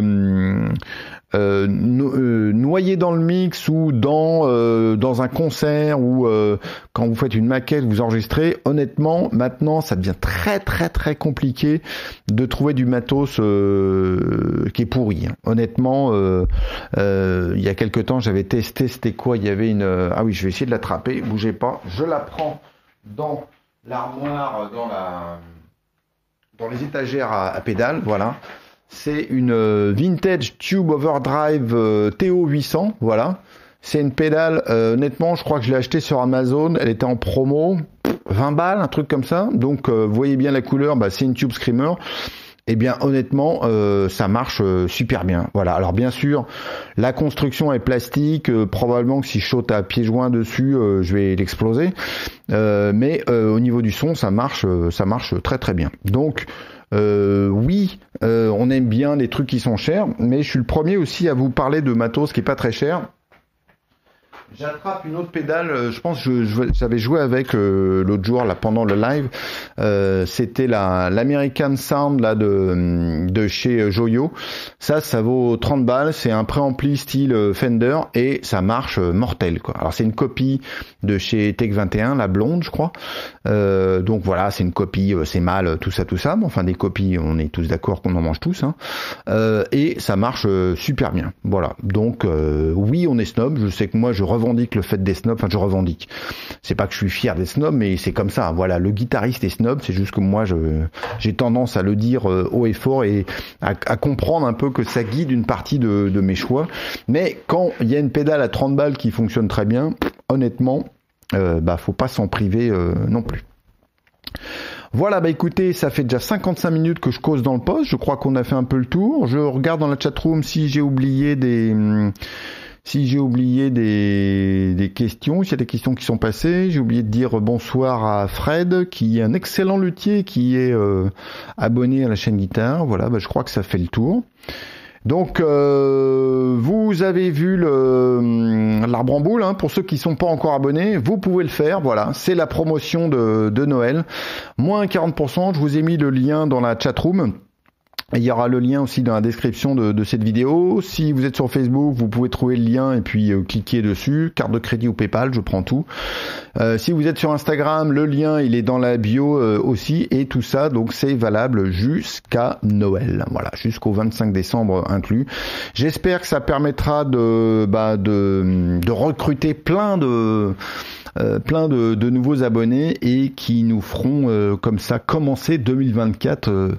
le Euh, no, euh, noyé dans le mix ou dans euh, dans un concert ou euh, quand vous faites une maquette, vous enregistrez, honnêtement maintenant ça devient très très très compliqué de trouver du matos euh, qui est pourri. Honnêtement, euh, euh, il y a quelque temps j'avais testé, c'était quoi, il y avait une euh, ah oui, je vais essayer de l'attraper, bougez pas, je la prends dans l'armoire, dans la dans les étagères à, à pédales, voilà. C'est une euh, Vintage Tube Overdrive euh, T O huit cents, voilà. C'est une pédale, euh, honnêtement, je crois que je l'ai achetée sur Amazon, elle était en promo, vingt balles, un truc comme ça. Donc, euh, vous voyez bien la couleur, bah, c'est une Tube Screamer. Eh bien, honnêtement, euh, ça marche euh, super bien. Voilà. Alors, bien sûr, la construction est plastique. Euh, probablement que si je saute à pieds joints dessus, euh, je vais l'exploser. Euh, mais euh, au niveau du son, ça marche, euh, ça marche très très bien. Donc, Euh, oui, euh, on aime bien les trucs qui sont chers, mais je suis le premier aussi à vous parler de matos qui est pas très cher. J'attrape une autre pédale, je pense que je, j'avais joué avec euh, l'autre jour là pendant le live. Euh, c'était la l'American Sound là de de chez Joyo. Ça, ça vaut trente balles. C'est un préampli style Fender et ça marche mortel quoi. Alors c'est une copie de chez Tech vingt et un, la blonde, je crois. Euh, donc voilà, c'est une copie, c'est mal, tout ça, tout ça. Mais enfin des copies, on est tous d'accord qu'on en mange tous. Hein. Euh, et ça marche super bien. Voilà. Donc euh, oui, on est snob. Je sais que moi je revendique le fait des snobs, enfin je revendique. C'est pas que je suis fier des snobs, mais c'est comme ça. Voilà, le guitariste est snob, c'est juste que moi je j'ai tendance à le dire euh, haut et fort et à, à comprendre un peu que ça guide une partie de, de mes choix. Mais quand il y a une pédale à trente balles qui fonctionne très bien, honnêtement, euh, bah faut pas s'en priver euh, non plus. Voilà, bah écoutez, ça fait déjà cinquante-cinq minutes que je cause dans le post. Je crois qu'on a fait un peu le tour. Je regarde dans la chatroom si j'ai oublié des Si j'ai oublié des, des questions, s'il y a des questions qui sont passées, j'ai oublié de dire bonsoir à Fred, qui est un excellent luthier, qui est euh, abonné à la chaîne Guitare. Voilà, bah, je crois que ça fait le tour. Donc, euh, vous avez vu le, l'arbre en boule, hein, pour ceux qui sont pas encore abonnés, vous pouvez le faire, voilà, c'est la promotion de, de Noël. Moins quarante pour cent, je vous ai mis le lien dans la chatroom. Il y aura le lien aussi dans la description de, de cette vidéo. Si vous êtes sur Facebook, vous pouvez trouver le lien et puis euh, cliquer dessus. Carte de crédit ou PayPal, je prends tout. Euh, si vous êtes sur Instagram, le lien il est dans la bio euh, aussi. Et tout ça, donc c'est valable jusqu'à Noël. Voilà, jusqu'au vingt-cinq décembre inclus. J'espère que ça permettra de, bah, de, de recruter plein de... Euh, plein de, de nouveaux abonnés et qui nous feront euh, comme ça commencer deux mille vingt-quatre euh,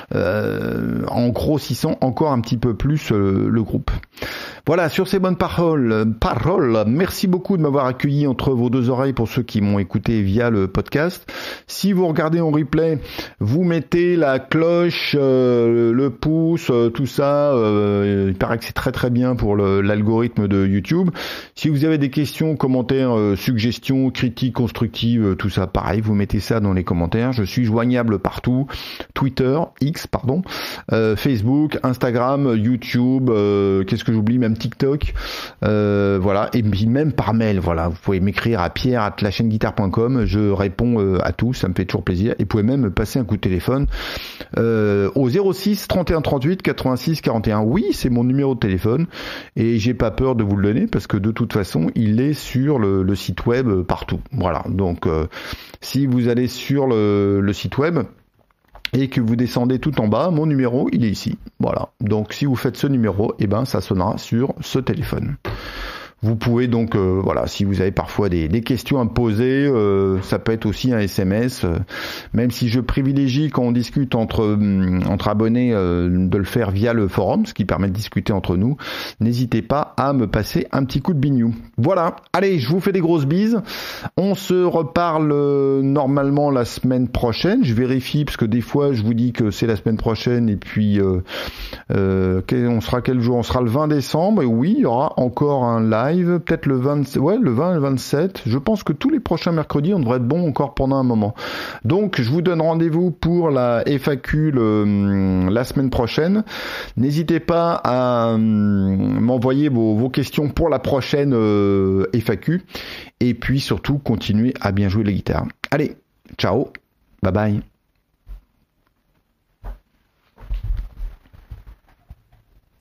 euh, en grossissant encore un petit peu plus euh, le groupe. Voilà, sur ces bonnes paroles, paroles, merci beaucoup de m'avoir accueilli entre vos deux oreilles pour ceux qui m'ont écouté via le podcast. Si vous regardez en replay, vous mettez la cloche, euh, le pouce, euh, tout ça. Euh, il paraît que c'est très très bien pour le, l'algorithme de YouTube. Si vous avez des questions, commentaires, euh, suggestions, critiques constructives, euh, tout ça, pareil, vous mettez ça dans les commentaires. Je suis joignable partout. Twitter, X, pardon, euh, Facebook, Instagram, YouTube, euh, qu'est-ce que j'oublie, même TikTok, euh, voilà, et puis même par mail, voilà, vous pouvez m'écrire à pierre arobase la chaîne guitare point com, je réponds euh, à tous, ça me fait toujours plaisir, et vous pouvez même me passer un coup de téléphone euh, au zéro six trente et un trente-huit quatre-vingt-six quarante et un, oui, c'est mon numéro de téléphone, et j'ai pas peur de vous le donner, parce que de toute façon, il est sur le, le site web euh, partout, voilà, donc euh, si vous allez sur le, le site web, et que vous descendez tout en bas, mon numéro, il est ici. Voilà. Donc, si vous faites ce numéro, eh ben, ça sonnera sur ce téléphone. Vous pouvez donc, euh, voilà, si vous avez parfois des, des questions à me poser, euh, ça peut être aussi un S M S, euh, même si je privilégie quand on discute entre euh, entre abonnés euh, de le faire via le forum, ce qui permet de discuter entre nous. N'hésitez pas à me passer un petit coup de bignou. Voilà, allez, je vous fais des grosses bises. On se reparle euh, normalement la semaine prochaine. Je vérifie parce que des fois je vous dis que c'est la semaine prochaine et puis euh, euh, on sera quel jour? On sera le vingt décembre et oui, il y aura encore un live. live, peut-être le vingt, ouais, le vingt et le vingt-sept. Je pense que tous les prochains mercredis, on devrait être bon encore pendant un moment. Donc, je vous donne rendez-vous pour la F A Q le, la semaine prochaine. N'hésitez pas à hum, m'envoyer vos, vos questions pour la prochaine euh, F A Q. Et puis, surtout, continuez à bien jouer la guitare. Allez, ciao, bye bye.